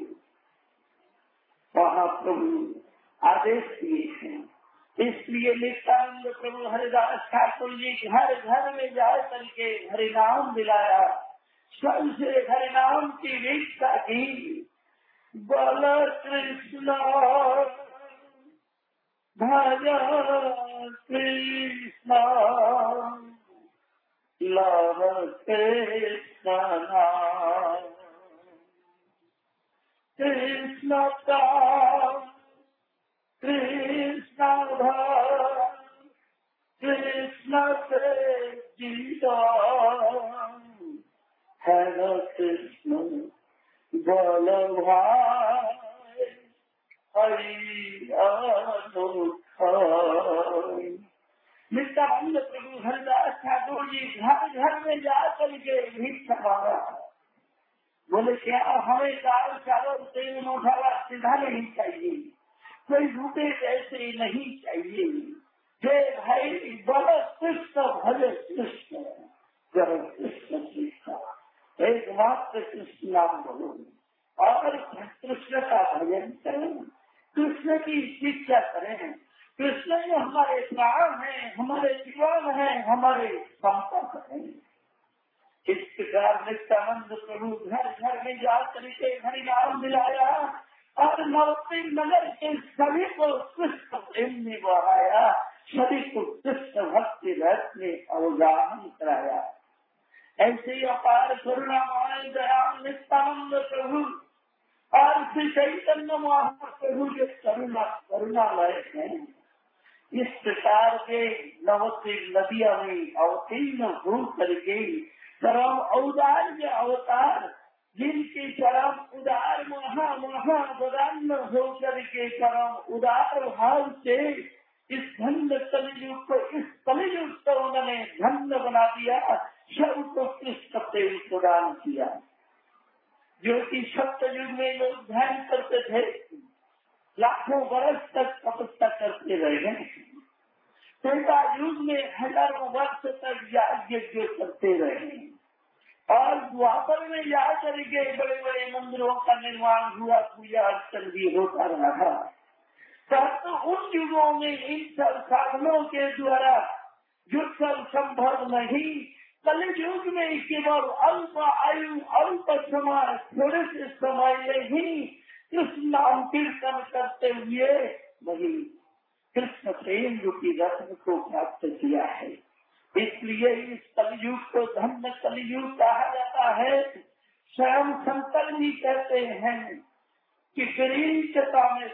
महाप्रभु आदेश दिए हैं, इसलिए नित्यानंद प्रभु हरिदास ठाकुर जी घर घर में जा करके हरिनाम दिलाया, स्वयं से हरिनाम की भिक्षा की। बल कृष्ण भज कृष्ण लव कृष्ण कृष्ण का कृष्ण कृष्ण से जीता है कृष्ण बल भाई हरि नित्यानंद प्रभु हरिदास ठाकुर जी घर घर में जा करके भिक्षा मांगा। बोले क्या हमें दाल चावल तेल मसाला सीधा नहीं चाहिए, कोई झूठे ऐसे नहीं चाहिए। हे भाई बल कृष्ण भज कृष्ण जब कृष्ण कृष्ण एकमात्र कृष्ण नाम बोलो और कृष्ण का भजन करें, कृष्ण की शिक्षा करें। कृष्ण ही हमारे प्राण है, हमारे जीवन है, हमारे संपर्क है। इस प्रकार नित्यानंद प्रभु घर घर में जा करके हरिनाम दिलाया और नवती नगर के सभी को कृष्ण प्रेम में बढ़ाया, सभी को कृष्ण भक्ति रस में अवगाहन कराया। ऐसे अपार करुणामय दयाल नित्यानंद प्रभु और श्री चैतन्य महाप्रभु जो करुणामय है, इस प्रकार के नवते नदिया में अवतीर्ण हो करके परम औदार्य अवतार, जिनके परम उदार महावदान हो करके परम उदार भाव से इस धन्य कलियुग को, इस कलियुग को उन्होंने धन्य बना दिया, सर्वोत्कृष्ट प्रेम प्रदान किया। जो कि सप्तयुग में लोग ध्यान करते थे, लाखों वर्ष तक तपस्या करते रहे, त्रेता युग में हजारों वर्ष तक यज्ञ करते रहे, और द्वापर में जा करके बड़े बड़े मंदिरों का निर्माण हुआ, पूजा अर्चन भी होता रहा। तो उन युगों में इन सब साधनों के द्वारा जो सब संभव नहीं, कलियुग में केवल अल्प आयु, अल्प समय, थोड़े से समय में ही कृष्ण नाम कीर्तन करते हुए वही कृष्ण प्रेम रूपी रत्न को प्राप्त किया है। इसलिए इस कलियुग को धन्य कलियुग कहा जाता है। स्वयं शंकर जी कहते हैं कि गिरीशता में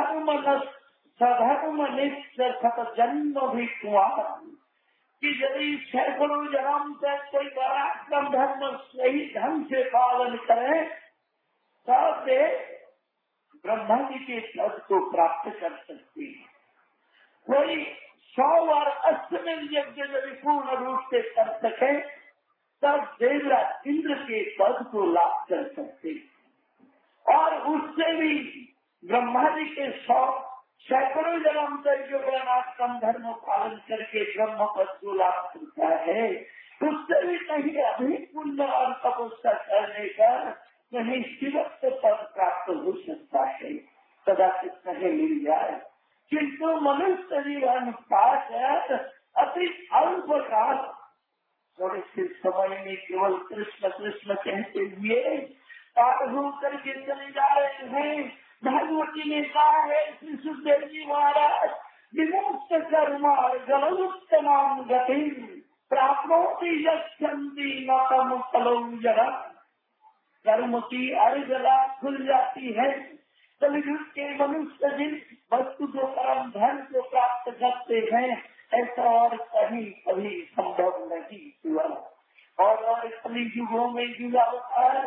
सधर्म निश्चत जन्म भी कुआं, कि यदि सैकड़ों जन्म से कोई बड़ा कम धर्म सही ढंग से पालन करे तब वे ब्रह्मा जी के पद को प्राप्त कर सकते हैं। कोई 100 बार अश्वमेध यज्ञ यदि पूर्ण रूप से कर सके तब देवराज इंद्र के पद को लाभ कर सकते हैं, और उससे भी ब्रह्मा जी के 100 सैकड़ों जन्म तक जो वर्णाश्रम धर्म पालन करके ब्रह्म पद को लाभ करता है, उससे भी कहीं अधिक पुण्य और तपस्या करने का कहीं शिवत्व पद प्राप्त हो सकता है, कदाचित कहीं मिल जाए। किंतु मनुष्य जीवन पाकर अति अल्प काल थोड़े से समय में केवल कृष्ण कृष्ण कहते हुए पार हो करके चले जा रहे हैं। भगवती ने कहा है श्री सुखदेव जी महाराज, विमुक्त कर्मा गलोत्तमाम गति प्राप्नोति यच्छन्ति नतम फलो जरा। कर्म की अर्जला खुल जाती है। कलियुग के मनुष्य जिन वस्तु को परम धन को प्राप्त करते हैं, ऐसा और कहीं कभी संभव नहीं हुआ। और कलियुगों में युगावतार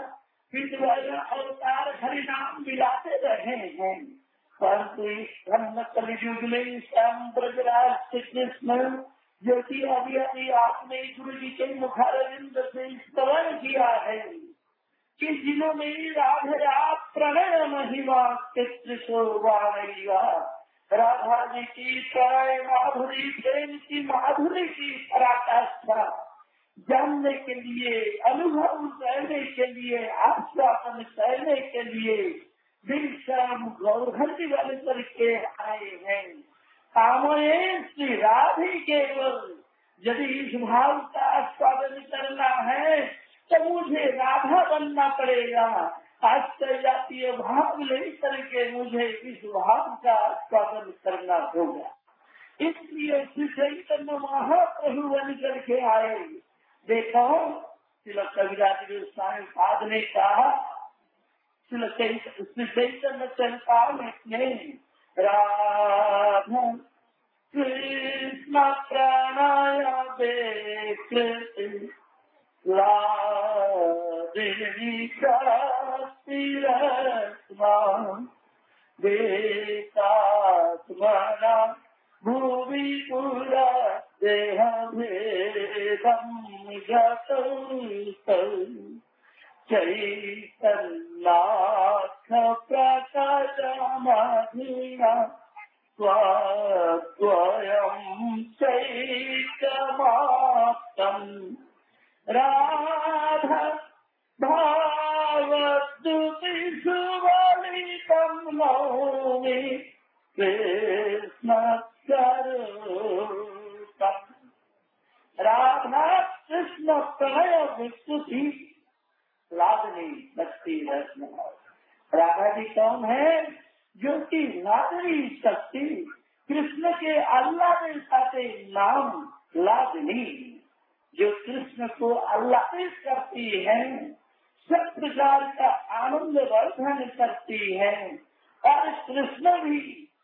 अवतार हरि नाम मिलाते रहे हैं, परंतु इस धर्म कलियुग में श्याम ब्रजराज श्री कृष्ण जो कि अभी अभी आपने गुरु जी के मुखारविंद से स्मरण किया है कि जिन्होंने राधा प्रणय महिमा चित्र शोभा, राधा जी की प्रणय माधुरी प्रेम की माधुरी की पराकाष्ठा जानने के लिए, अनुभव करने के लिए, आस्वादन करने के लिए विश्राम गौरहरि बन करके आए हैं। कामये श्री राधे केवल, यदि इस भाव का आस्वादन करना है तो मुझे राधा बनना पड़ेगा। आश्चर्य जातीय भाव लेकर के मुझे इस भाव का आस्वादन करना होगा। इसलिए श्री चैतन्य महाप्रभु बन करके आए। देखो श्री कविराज गोस्वामी पाद ने कहा, श्री चैतन्य चरितामृत में राधा कृष्ण प्रणय विकृत लादिनी देतात्मना भूमि पुरा देह भेदम चैतन्नाथ प्रकटमधुना स्वयं चैतमाप्तम् राधा भावद्युति सुवलितं नौमि कृष्ण स्वरूपम्। राधा कृष्ण प्रणय विस्तुति लादनी शक्ति रत्न। राधा जी कौन है? जो कि लादनी शक्ति, कृष्ण के आह्लादित साथे नाम लादनी, जो कृष्ण को आह्लादित करती है, सब प्रकार का आनंद वर्धन करती है। और कृष्ण भी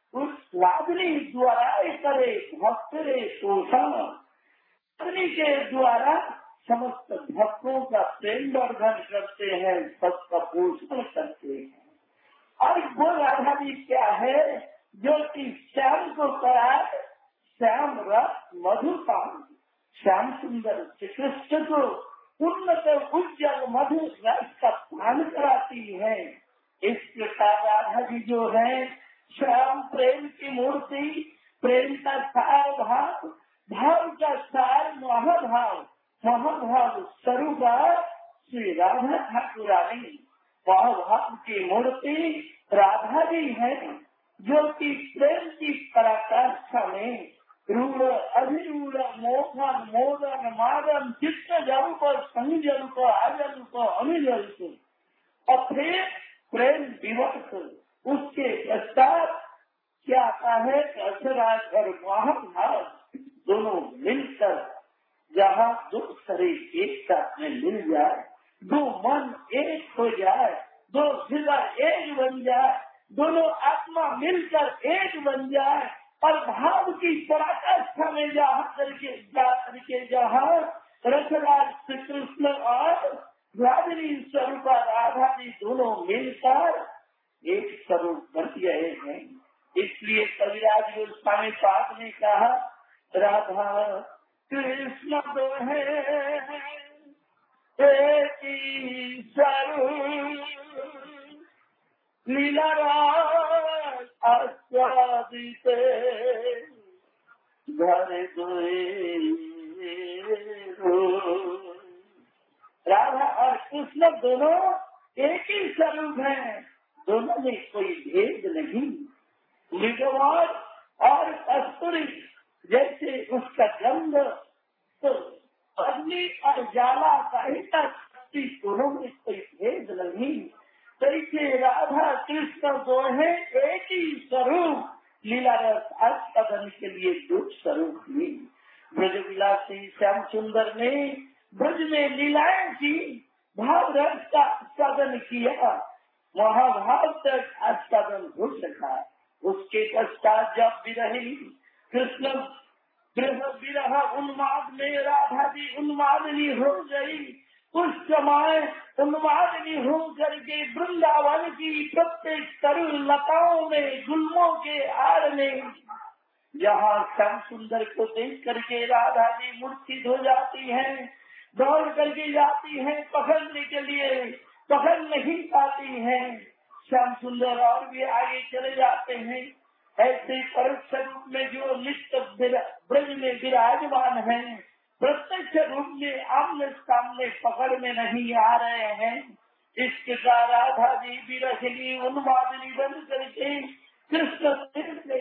उस लादनी द्वारा करे भक्तरे पोषण, लादनी के द्वारा समस्त भक्तों का प्रेम वर्धन करते हैं, सबका पोषण करते हैं। और वो राधा जी क्या है जो कि श्याम को कराए श्याम रस मधुपान, श्याम सुंदर श्री कृष्ण को उन्नत उज्जवल मधुर रस का पान कराती है। इस प्रकार राधा जी जो है श्याम प्रेम की मूर्ति, प्रेम का सार भाव, भाव का सार महाभाव, महाभाव स्वरूप श्री राधा ठाकुरानी महाभाव की मूर्ति राधा जी है, जो कि प्रेम की पराकाष्ठा में रूढ़ अभिरूढ़ मोहन मोदन मादन चित्त जल को संजल को आजल को अनिजल को, और फिर प्रेम विवर्त उसके पश्चात क्या आता है रसराज और महाभाव दोनों मिलकर जहाँ दो शरीर एक साथ में मिल जाए, दो मन एक हो जाए, दो हृदय एक बन जाए, दोनों आत्मा मिलकर एक बन जाए और भाव की पराकाष्ठा में करके जहाँ रसराज श्री कृष्ण और राजनी स्वरूप राधा जी दोनों मिलकर एक स्वरूप बन गए हैं। इसलिए कविराज गोस्वामी पाद ने कहा राधा कृष्ण दो है एक ही स्वरूप, लीला रास आस्वादित घर राधा और कृष्ण दोनों एक ही स्वरूप हैं, दोनों में कोई भेद नहीं। मृगवार और कस्तूरी जैसे उसका गंध तो अग्नि और ज्वाला का शक्ति दोनों में कोई भेद नहीं। तैसे राधा कृष्ण दो है एक ही स्वरूप, लीला रस आस्वादन के लिए दो स्वरूप ही। ब्रज विलासी श्याम सुंदर ने ब्रज में लीलाएं की, भाव रस का आस्वादन किया, महाभाव तक आस्वादन हो सका। उसके पश्चात जब विरही कृष्ण विरह उन्माद में राधा जी उन्मादिनी हो गई, उस समय उन्मादिनी हो करके वृंदावन की प्रत्येक तरुण लताओं में गुलमों के आड़ में जहाँ श्याम सुंदर को देख करके राधा जी मूर्छित हो जाती हैं, दौड़ करके जाती हैं पकड़ने के लिए, पकड़ नहीं पाती हैं। श्याम सुंदर और भी आगे चले जाते हैं। ऐसे परोक्ष रूप में जो नित्य ब्रज में विराजमान है, प्रत्यक्ष रूप में आमने सामने पकड़ में नहीं आ रहे हैं। इस प्रकार राधा जी विरहिणी उन्मादिनी बन करके कृष्ण से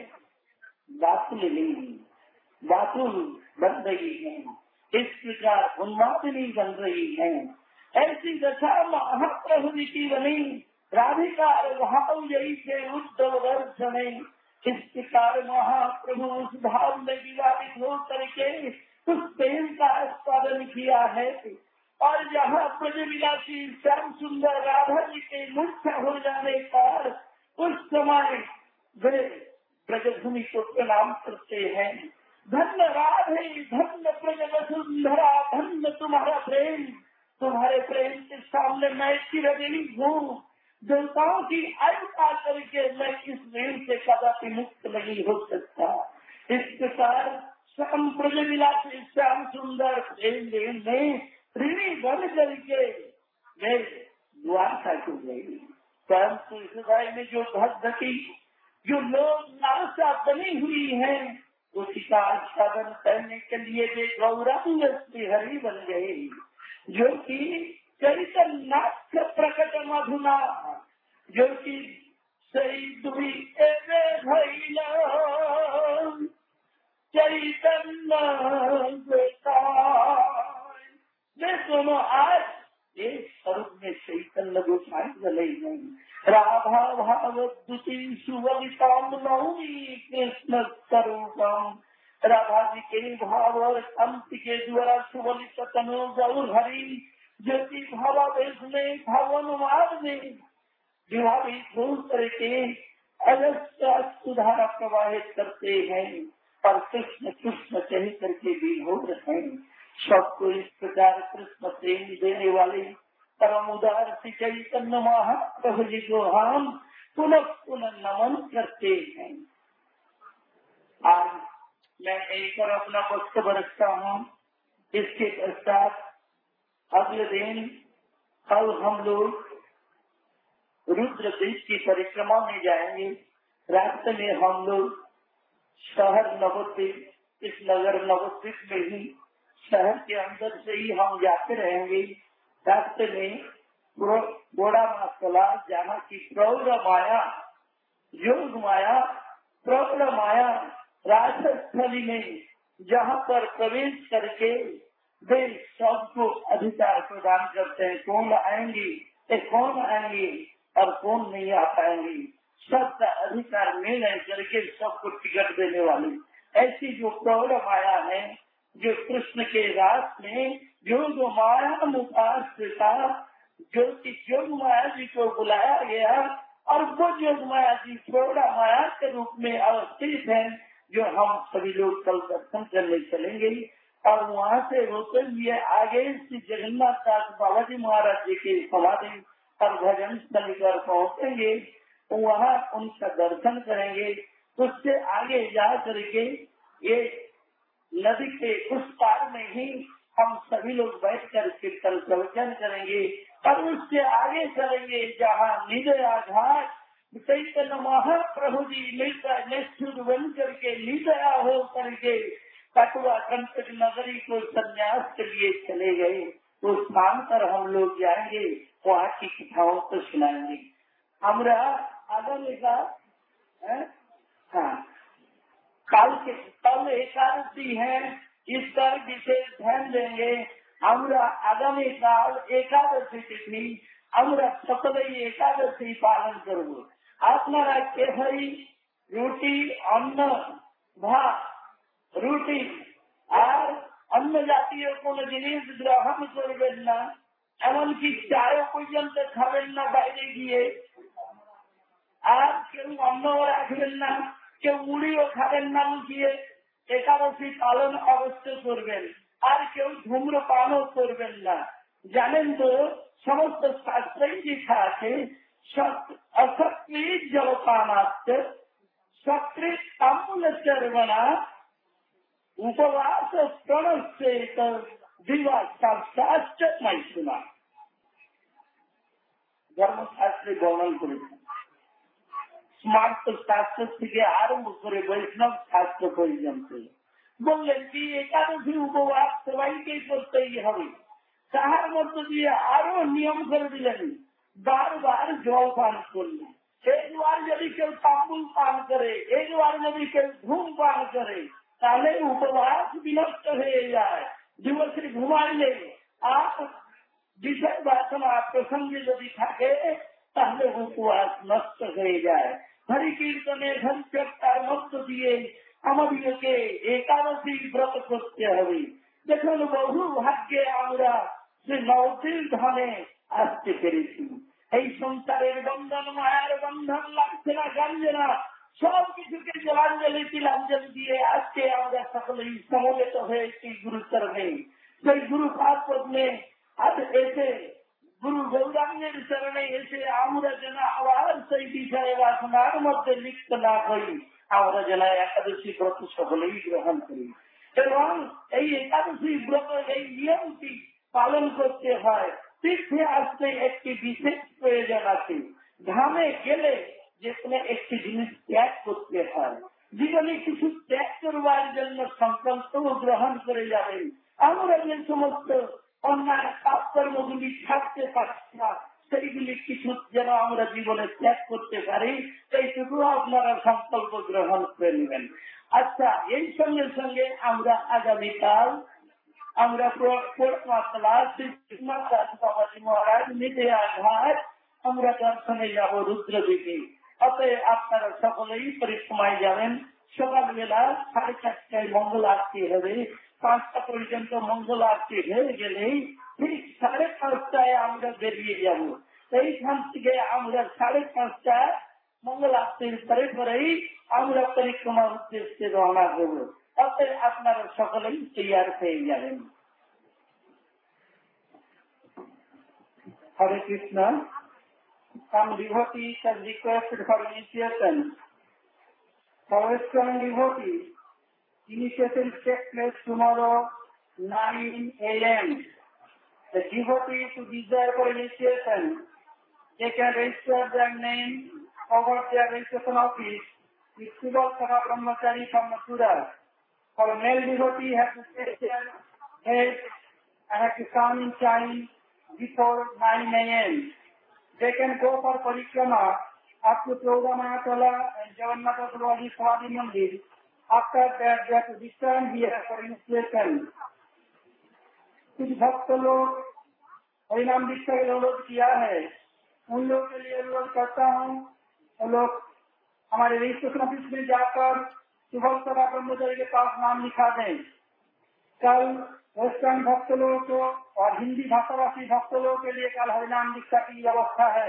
बातुल बन रही है। इस प्रकार उन्मादिनी बन रही है। ऐसी दशा महाप्रभु जी की बनी, राधिका भाव यही से उद्धव दर्शन। इस प्रकार महाप्रभु उस भाव में विवाहित हो करके उस प्रेम का आस्वादन किया है। और जहाँ ब्रज विलासी श्याम सुंदर राधा जी के मुक्त हो जाने पर उस समय वे ब्रजभूमि को प्रणाम करते हैं। धन्य राधे, धन्य ब्रज वसुंधरा, धन्य तुम्हारा प्रेम, तुम्हारे प्रेम के सामने मैं चिरदिनी हूँ। देवताओं की आयु पा करके मैं इस प्रेम से कदापि मुक्त नहीं हो सकता। इस प्रकार श्याम ब्रज विलासी श्याम सुंदर प्रेम में ऋणी बन करके मैं द्वारका को गई। परंतु हृदय में जो भक्ति, जो लोग लालसा बनी हुई है, उसी का आस्वादन करने के लिए वे गौरांग श्रीहरि बन गए, जो कि चैतन्य प्रकट मधुना, जो कि सही दुई भैया चैतन्य वे दोनों आज एक स्वरूप में चैतन्य गोसाई गले नहीं। राधा भाव द्वितीय सुवलिताम नौमी कृष्ण स्वरूपम, राधा जी के भाव और अंत के द्वारा सुवलित तनो गौर हरि, जो कि भावावेश में भावानुवाद में विभावित हो करके अजस्र सुधारा प्रवाहित करते हैं और कृष्ण कृष्ण कह करके विभोर हैं। सबको इस प्रकार कृष्ण प्रेम देने वाले परम उदार श्री चैतन्य महाप्रभु जी को हम पुनः पुनः नमन करते हैं। आज मैं एक और अपना वक्तव्य रखता हूँ। इसके पश्चात अगले दिन कल हम लोग रुद्र देश की परिक्रमा में जाएंगे। रास्ते में हम लोग शहर नवद्वीप, इस नगर नवद्वीप में ही शहर के अंदर से ही हम जाते रहेंगे। रास्ते में गोड़ा मातला जहाँ की प्रौढ़ माया, योग माया, प्रौढ़ माया राजस्थली में जहाँ पर प्रवेश करके वे सबको अधिकार प्रदान करते हैं। कौन आएंगे, कौन आएंगे और कौन नहीं आ पाएंगे, सबका अधिकार निर्णय करके सबको टिकट देने वाली ऐसी जो प्रौढ़ माया है, जो कृष्ण के रास में योग माया मुखाश्रिता, जो कि योग माया जी को बुलाया गया और वो योग माया जी प्रौढ़ माया के रूप में अवस्थित है, जो हम सभी लोग कल दर्शन करने चलेंगे। और वहाँ से होते हुए आगे श्री जगन्नाथ दास बाबा जी महाराज जी की समाधि और भजन स्थल पर पहुँचेंगे, वहाँ उनका दर्शन करेंगे। उससे आगे जा करके ये नदी के उस पार में ही हम सभी लोग बैठकर कीर्तन प्रवचन करेंगे। और उससे आगे चलेंगे जहाँ निदया घाट चैतन्य महाप्रभु जी निष्ठुर बन करके निदया हो करके कटुआ कंटक नगरी को संन्यास के लिए चले गए। उस स्थान पर हम लोग जाएंगे, वहाँ की कथाओं को सुनाएंगे। हमरा आगामी का कल एकादशी है, इस पर विशेष ध्यान देंगे। हमरा आगामी काल एकादशी तिथि हमरा सप्तमी एकादशी पालन करबो। আপনারা केसरी रोटी अन्न भात রুটি আর অন্য জাতীয় কোন জিনিস গ্রহণ করবেন না, এমনকি চাও পর্যন্ত খাবেন না বাইরে গিয়ে। আর কেউ অন্ন রাখবেন না, কেউ মুড়িও খাবেন না লুকিয়ে। একাদশী পালন অবশ্যই করবেন। আর কেউ ধূম্রপানও করবেন না। জানেন তো সমস্ত শাস্ত্রেই লেখা আছে असत्कृत जलपानात् सकृत ताम्बूल सेवना उपवास प्रणश्चेत दिवा शास्त्र मैथुना। धर्मशास्त्री वर्णन करेছেন। स्मार्ट शास्त्र থেকে আরম্ভ করে বৈষ্ণব শাস্ত্র পর্যন্ত বললেন কি একাদশী উপবাস সবাইকে করতেই হবে। তাহার মধ্য দিয়ে আরো নিয়ম করে দিলেন, बार बार जल पान करना। एक बार यदि केउ तांबुल पान करे, एक बार यदि केउ धूम पान करे, ताहले उपवास विनष्ट हो जाए। दिवस घुमाइले आप विषय वासना प्रसंग यदि থাকে তাহলে উপবাস নষ্ট হয়ে যায়। হরি কীর্তনে ধনচর্চার মধ্য দিয়ে আমাদেরকে একাদশী ব্রত করতে হবে। দেখুন বহু ভাগ্যে আমরা সে নবদ্বীপ ধামে আসতে পেরেছি। এই সংসারের বন্ধন, মায়ার বন্ধন লাগছে না, জানছে না, সব কিছুকে জলাঞ্জলি তিলাঞ্জলি দিয়ে আজকে আমরা সকলেই সমবেত হয়েছি গুরুচরণে। সেই গুরু পাদপদ্মে আজ এসে গুরু গৌরাঙ্গের চরণে এসে আমরা যেন আবার সেই বিষয়ে বাসনার মধ্যে লিপ্ত না হই, আমরা যেন একাদশী ব্রত সকলেই গ্রহণ করি। এবং এই একাদশী ব্রত এই নিয়মটি পালন করতে হয়। তীর্থে আসতে একটি বিশেষ প্রয়োজন আছে। ধামে গেলে যে কোনো একটি জিনিস ত্যাগ করতে হয়। জীবনে কিছু ত্যাগ করবার জন্য সংকল্প গ্রহণ করে যাবেন। আমরা যে সমস্ত অন্যায় পাপ কর্মগুলি থাকতে পারছি না, সেইগুলি কিছু যেন আমরা জীবনে ত্যাগ করতে পারি, সেইটুকু আপনারা সংকল্প গ্রহণ করে নেবেন। আচ্ছা, এই সঙ্গে সঙ্গে আমরা আগামীকাল আমরা বাবাজি মহারাজ নিদয়া ঘাট আমরা দর্শনে যাব রুদ্রদ্বীপে। অতএব আপনারা সকলেই পরিক্রমায় যাবেন। সকালবেলা 4:30টায় মঙ্গল আরতি হবে। 5টা পর্যন্ত মঙ্গল আরতি হয়ে গেলেই ঠিক 5:30টায় আমরা বেরিয়ে যাব। এইখান থেকে আমরা 5:30টায় মঙ্গলাস্তির পরে পরেই আমরা পরিক্রমার উদ্দেশ্যে রওনা দেব। তাতে আপনারা সকলেই তৈয়ার হয়ে যাবেন। হরে Krishna. Some devotees have requested for initiation. For Western devotees, initiation takes place tomorrow 9 a.m. The devotees who desire for initiation, they can register their name over their registration office with Subal Sabha Brahmachari from Mathura. For a male devotee, have to take their head and have to come in time before 9 a.m. They can go for parikrama up to Prodhamayatala and Jagannath Purvadi Samadhi Mandir. After that, they have to return here for initiation. कुछ भक्त लोग हरिनाम दीक्षा का अनुरोध किया है, उन लोगों के लिए अनुरोध करता हूँ, वो लोग हमारे रजिस्ट्रेशन ऑफिस में जाकर सुबह सभा ब्रह्मचारी के पास नाम लिखा दें। कल वेस्टर्न भक्त लोगों को और हिंदी भाषाभाषी भक्त लोगों के लिए कल हरिनाम दीक्षा की व्यवस्था है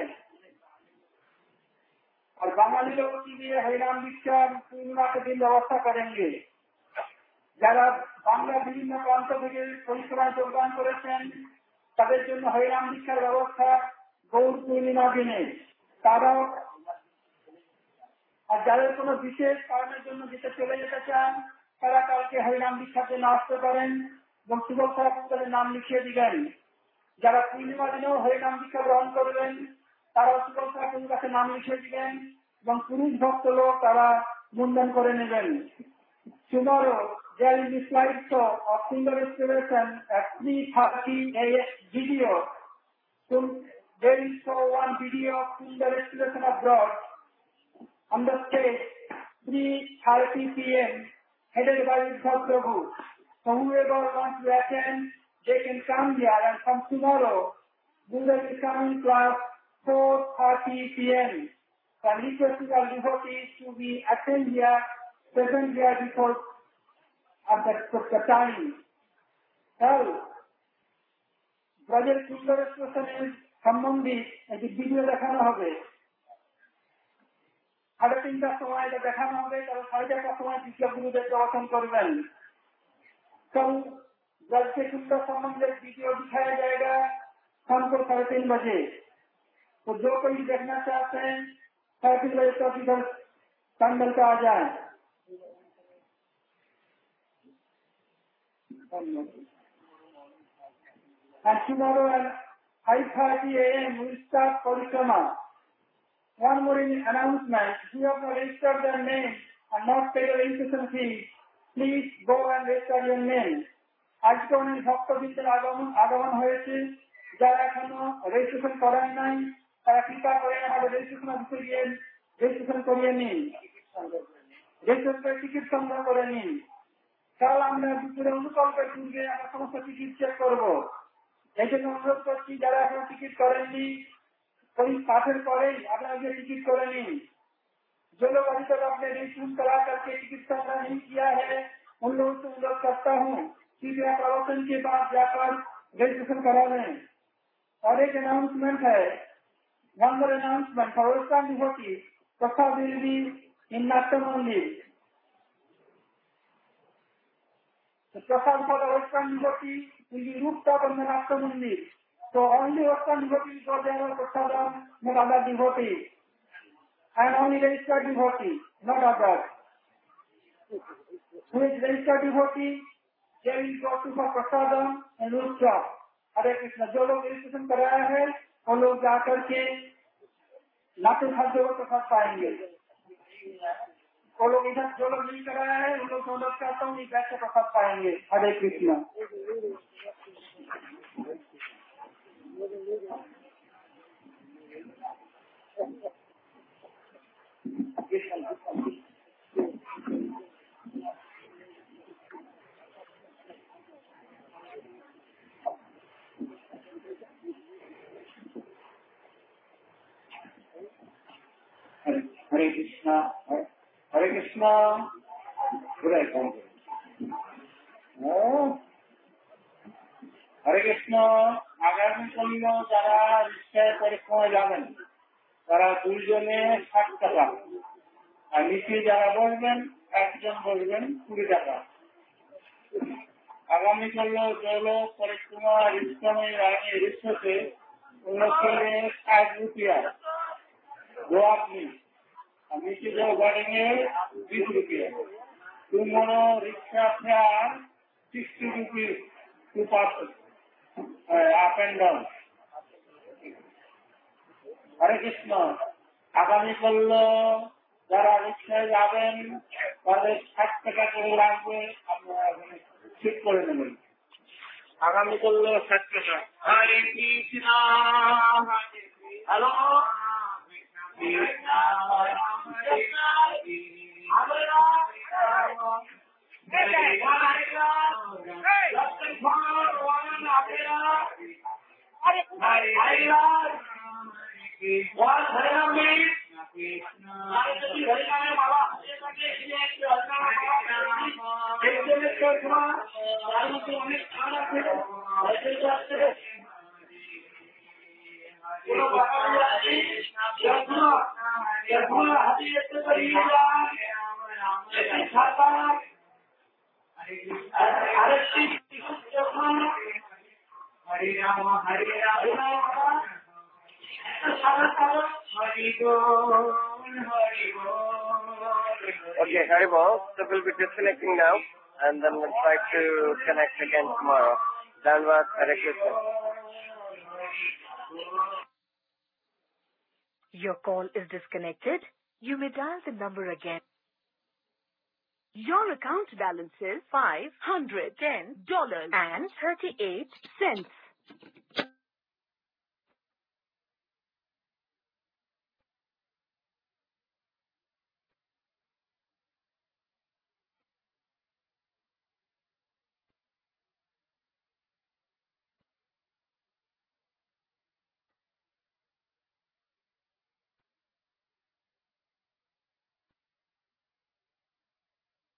और बांगाली लोगों के लिए हरिनाम दीक्षा पूर्णिमा के दिन व्यवस्था करेंगे। যারা বাংলা বিভিন্ন প্রান্ত থেকে পরিক্রমায় যোগদান করেছেন তাদের জন্য হরিনাম দীক্ষার ব্যবস্থা গৌর পূর্ণিমা দিনে। তারা আর যাদের কোনো বিশেষ কারণের জন্য যেতে চলে যেতে চান তারা কালকে হরিনাম দীক্ষার জন্য আসতে পারেন এবং সুবল সাহেবের নাম লিখিয়ে দিবেন। যারা পূর্ণিমা দিনেও হরিনাম দীক্ষা গ্রহণ করবেন তারা সুবল সাহেবের কাছে নাম লিখিয়ে দিবেন এবং পুরুষ ভক্ত লোক তারা মুন্ডন করে নেবেন। Tomorrow there will be slideshow of finger restoration at 3:30 video. So there is one video of finger restoration abroad on the stage 3:30 p.m. headed by Vidhar Prabhu. So whoever wants to attend, they can come here, and from tomorrow we will be coming class 4:30 p.m. So I request our devotees to be attend here, present here before at the time. Now, ব্রজের সুন্দর এক্সপ্রেশনের সম্বন্ধে একটি video দেখানো হবে। 3:30টার সময় এটা দেখানো হবে, তারপর 4:30টার সময় দ্বিতীয় গুরুদেব প্রবচন করবেন। तो ब्रज के सुंदर संबंधित वीडियो दिखाया जाएगा शाम को 3:30 बजे। तो जो कोई देखना चाहते हैं 3:30 बजे तक इधर पंडल पे आ जाए। And tomorrow at 5:30 a.m. we will start Parikrama. One more announcement: if you have not registered their name and not paid a registration fee, please go and register your name. আজকে অনেক ভক্তবৃন্দের আগমন হয়েছে, যারা এখনো রেজিস্ট্রেশন করেন নাই তারা কৃপা করে আমাদের রেজিস্ট্রেশন অফিসে গিয়ে রেজিস্ট্রেশন করিয়ে নিন, রেজিস্ট্রেশন করে টিকিট সংগ্রহ করে নিন। কাল আমরা দুপুরে অনুকল্পের পূর্বে আমরা সমস্ত টিকিট চেক করবো। এই জন্য অনুরোধ করছি যারা এখনো টিকিট করেননি ওই পাঠের পরেই আপনারা গিয়ে टिकट করে নিন। जो लोग अभी तक अपने रजिस्ट्रेशन करा करके टिकट संग्रह नहीं किया है उन लोगों से अनुरोध करता हूँ कि वे प्रवचन के बाद जाकर रजिस्ट्रेशन करा लें। और एक अनाउंसमेंट है, one more announcement for western devotees, prasad will be in Natya Mandir. The prasad for the Western devotee will be rooftop on the Nashta Mandir. So only Western devotees go there for prasadam, not other devotees. And only registered devotees, not others. Who is registered devotee, they will go to for prasadam and rooftop. Hare Krishna, जो लोग registration कराया है वो लोग जाकर के नाट्य खाद्य को प्रसाद पाएंगे। वो लोग इधर जो लोग नहीं कराया है उन लोग को अनुरोध करता हूँ बैठ के प्रसाद पाएंगे। हरे कृष्ण। हरे कृष्ण। हरे कृष्ण। हरे कृष्ण। आगामी कल যারা রিক্সায় পরিক্রমায় যাবেন তারা দুইজনে 60 টাকা, আর নিচে যারা বসবেন একজন বসবেন 20 টাকা। আগামীকাল জল পরিক্রমা ইসলামী রানী রিক্সাতে 60 रुपया दो आदमी, नीचे जो बढ़ेंगे 20 रुपया। तुम्हारा rickshaw fare 60 rupees 2 person up and down. Hare Krishna. আগামীকাল যারা রিক্সায় যাবেন তাদের 60 টাকা করে লাগবে, আপনারা ঠিক করে নেবেন। আগামীকাল 60 টাকা। Hare Krishna hello
Okay, Haribol. So we'll be disconnecting now, and then we'll try to connect again tomorrow. Dhanwad, Hare Krishna.
Your call is disconnected. You may dial the number again. Your account balance is $510.38.